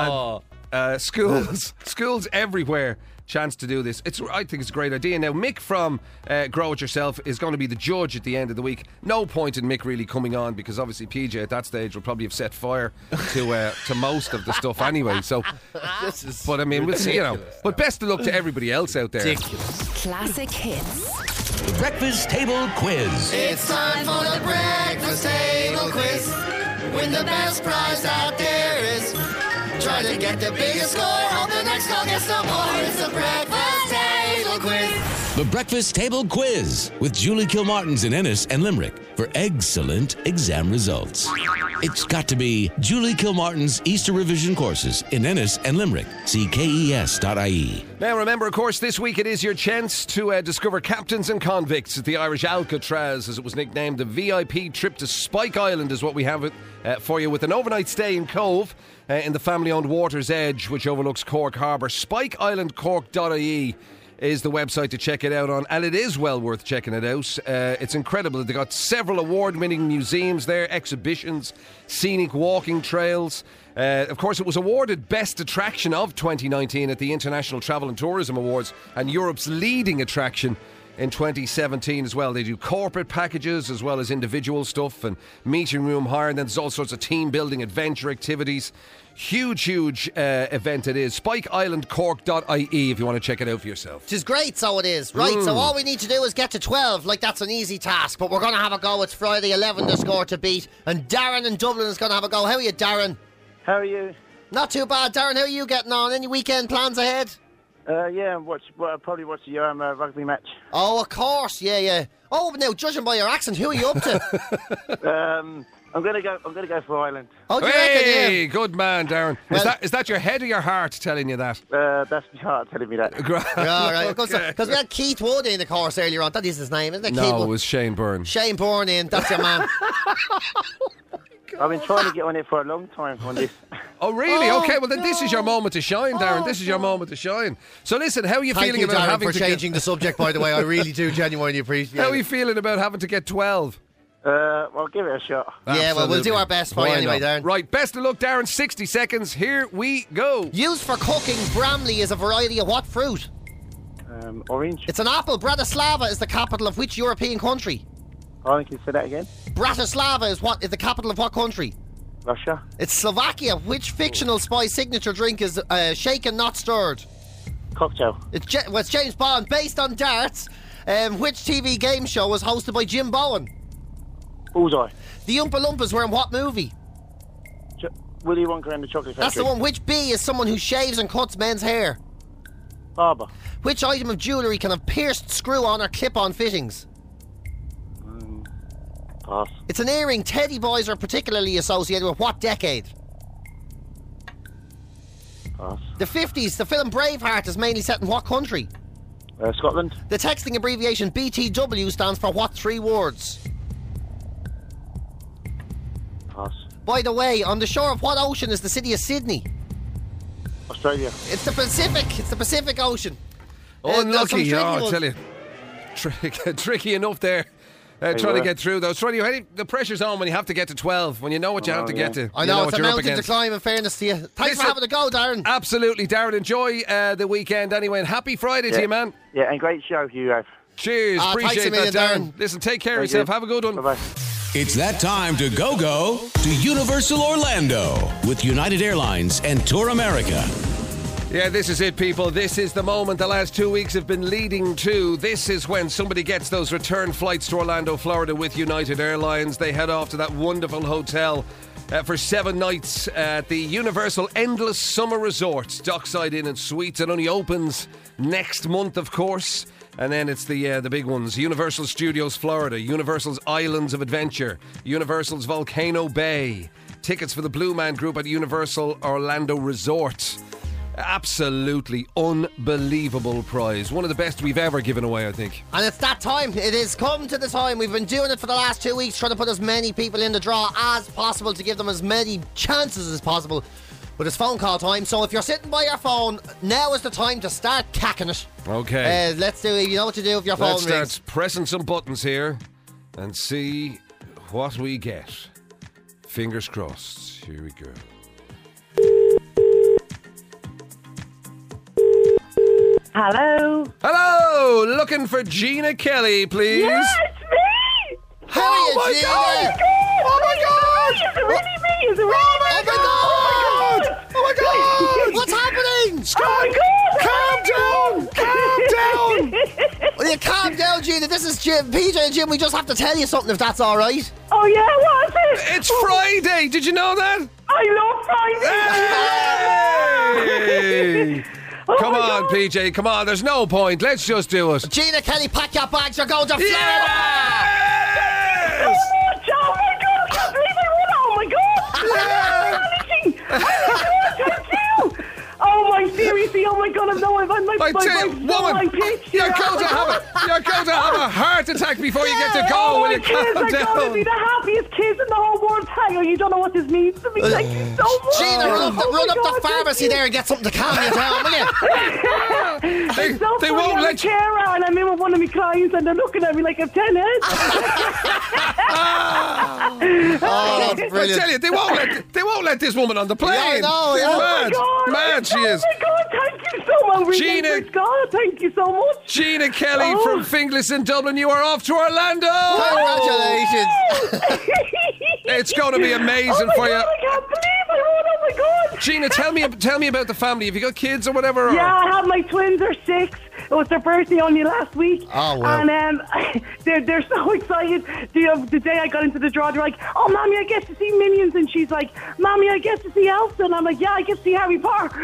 have. Schools everywhere chance to do this. I think it's a great idea. Now, Mick from Grow It Yourself is going to be the judge at the end of the week. No point in Mick really coming on, because obviously PJ at that stage will probably have set fire to most of the stuff anyway. So, but I mean, we'll see. But best of luck to everybody else out there. Ridiculous. Classic hits. The Breakfast Table Quiz. It's time for the breakfast table quiz. Win the best prize out there is. Try to get the biggest score. Hope the next call gets no more. It's the breakfast table quiz. The Breakfast Table Quiz with Julie Kilmartins in Ennis and Limerick for excellent exam results. It's got to be Julie Kilmartin's Easter revision courses in Ennis and Limerick. See KES.ie. Now remember, of course, this week it is your chance to discover Captains and Convicts at the Irish Alcatraz, as it was nicknamed. The VIP trip to Spike Island is what we have for you, with an overnight stay in Cove in the family-owned Water's Edge, which overlooks Cork Harbour. SpikeIslandCork.ie is the website to check it out on, and it is well worth checking it out. It's incredible. They've got several award-winning museums there, exhibitions, scenic walking trails. Of course, it was awarded Best Attraction of 2019 at the International Travel and Tourism Awards, and Europe's leading attraction in 2017 as well. They do corporate packages as well as individual stuff and meeting room hire, and then there's all sorts of team building, adventure activities. Huge event it is. SpikeIslandCork.ie if you want to check it out for yourself. Which is great, so it is. Right, so all we need to do is get to 12. Like, that's an easy task, but we're going to have a go. It's Friday, 11 the score to beat, and Darren in Dublin is going to have a go. How are you, Darren? How are you? Not too bad, Darren. How are you getting on? Any weekend plans ahead? Yeah, probably watch the rugby match. Oh, of course, yeah. Oh, now judging by your accent, who are you up to? I'm gonna go for Ireland. Oh, do you reckon? Yeah. Good man, Darren. Is that your head or your heart telling you that? That's my heart telling me that. Yeah, right. Because we had Keith Wood in the course earlier on. That is his name, isn't it? No, it was Shane Byrne. Shane Byrne in. That's your man. I've been trying to get on it for a long time on this. Oh, really? Okay, well then this is your moment to shine, Darren. This is your moment to shine. So listen, how are you feeling about Darren, having for changing the subject, by the way? I really do genuinely appreciate it. How are you feeling about having to get 12? Well, give it a shot. Yeah, well, we'll do our best for you anyway, Darren. Right, best of luck, Darren. 60 seconds. Here we go. Used for cooking, Bramley is a variety of what fruit? Orange. It's an apple. Bratislava is the capital of which European country? I think you say that again. Bratislava is the capital of what country? Russia. It's Slovakia. Which fictional spy signature drink is shaken, not stirred? Cocktail. It's James Bond. Based on darts, which TV game show was hosted by Jim Bowen? Bullseye. The Oompa Loompas were in what movie? Willy Wonka and the Chocolate Factory. That's the one. Which bee is someone who shaves and cuts men's hair? Barber. Which item of jewellery can have pierced screw-on or clip-on fittings? Pass. It's an earring. Teddy boys are particularly associated with what decade? Pass. The 50s. The film Braveheart is mainly set in what country? Scotland. The texting abbreviation BTW stands for what 3 words? Pass. By the way, on the shore of what ocean is the city of Sydney? Australia. It's the Pacific. It's the Pacific Ocean. Unlucky, I tell you. Tricky enough there. Trying to get through those. The pressure's on when you have to get to 12, when you know what you have to get to. I know, it's a mountain to climb, in fairness to you. Thanks for having a go, Darren. Absolutely, Darren. Enjoy the weekend anyway, and happy Friday to you, man. Yeah, and great show you have. Cheers, appreciate that, Darren. Listen, take care of yourself. Have a good one. Bye-bye. It's that time to go to Universal Orlando with United Airlines and Tour America. Yeah, this is it, people. This is the moment the last 2 weeks have been leading to. This is when somebody gets those return flights to Orlando, Florida with United Airlines. They head off to that wonderful hotel for 7 nights at the Universal Endless Summer Resort, Dockside Inn and Suites. It only opens next month, of course. And then it's the big ones. Universal Studios Florida, Universal's Islands of Adventure, Universal's Volcano Bay, tickets for the Blue Man Group at Universal Orlando Resort. Absolutely unbelievable prize. One of the best we've ever given away, I think. And it's that time. It has come to the time. We've been doing it for the last 2 weeks, trying to put as many people in the draw as possible to give them as many chances as possible. But it's phone call time, so if you're sitting by your phone, now is the time to start cacking it. Okay. Let's do it. You know what to do with your phone. Let's start pressing some buttons here and see what we get. Fingers crossed. Here we go. Hello. Hello! Looking for Gina Kelly, please. Yeah, it's me! How are you, my Gina? God! Oh my God! Is it really me? Is it really me? Oh my God! Oh my God! What's happening? Oh my God! Calm down! Will you calm down, Gina? This is Jim, PJ and Jim. We just have to tell you something if that's all right. Oh yeah, what is it? It's Friday! Did you know that? I love Friday! Hey! Come on, PJ, come on. There's no point. Let's just do it. Gina Kelly, pack your bags. You're going to Florida. Yes! Oh my God! I can't believe I won! Oh my God! Oh my God, thank you! Oh my, seriously, oh my God, I tell you, woman, you're going to have a heart attack before you get to go. Will you calm I'm going to be down? the happiest kids in the whole world. Hang on, you don't know what this means to me. Thank you so much. Gina, run up God, the pharmacy there and get something to calm you down, will you? They won't let you. And I'm in with one of my clients and they're looking at me like I'm 10 heads. Oh, that's I brilliant. tell you, they won't let this woman on the plane. Yeah, I know, She's yeah. mad. Mad she is. Oh my God, thank you so much. Gina- God, thank you so much. Gina Kelly from Finglas in Dublin, you are off to Orlando. Congratulations. It's going to be amazing for you. I can't believe I won. Oh my God. Gina, tell me about the family. Have you got kids or whatever? Yeah, I have my twins are 6. It was their birthday only last week. Oh, wow. And they're so excited. The day I got into the draw, they're like, "Oh, Mommy, I get to see Minions." And she's like, "Mommy, I get to see Elsa." And I'm like, "Yeah, I get to see Harry Potter."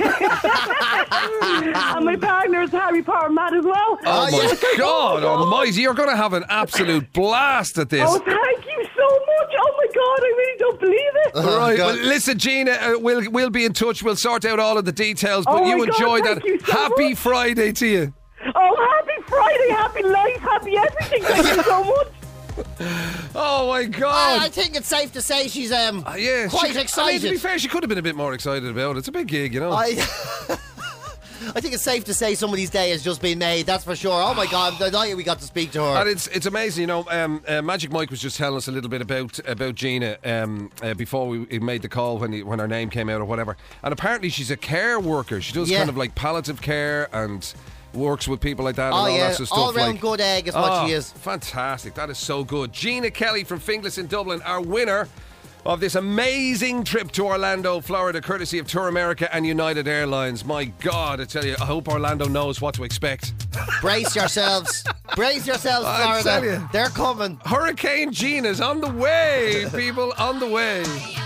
And my partner is Harry Potter mad as well. Oh my God almighty, you're going to have an absolute blast at this. Oh, thank you so much. Oh my God, I really don't believe it. Oh, Right, God. well, listen, Gina, we'll be in touch. We'll sort out all of the details, but Oh, you my God, enjoy thank that. you so Happy much. Friday to you. Oh, happy Friday, happy life, happy everything. Thank you so much. Oh my God. I think it's safe to say she's Yeah, quite I excited. mean, to be fair, she could have been a bit more excited about it. It's a big gig, you know. I think it's safe to say somebody's day has just been made, that's for sure. Oh my God, the night we got to speak to her. And it's amazing, you know. Magic Mike was just telling us a little bit about Gina before we made the call when her name came out or whatever. And apparently she's a care worker. She does kind of like palliative care and works with people like that and all that sort of stuff. All round good egg is what she is. Fantastic. That is so good. Gina Kelly from Finglas in Dublin, our winner of this amazing trip to Orlando, Florida, courtesy of Tour America and United Airlines. My God, I tell you, I hope Orlando knows what to expect. Brace yourselves. Brace yourselves, I tell Florida. you. They're coming. Hurricane Gina's on the way, people, on the way.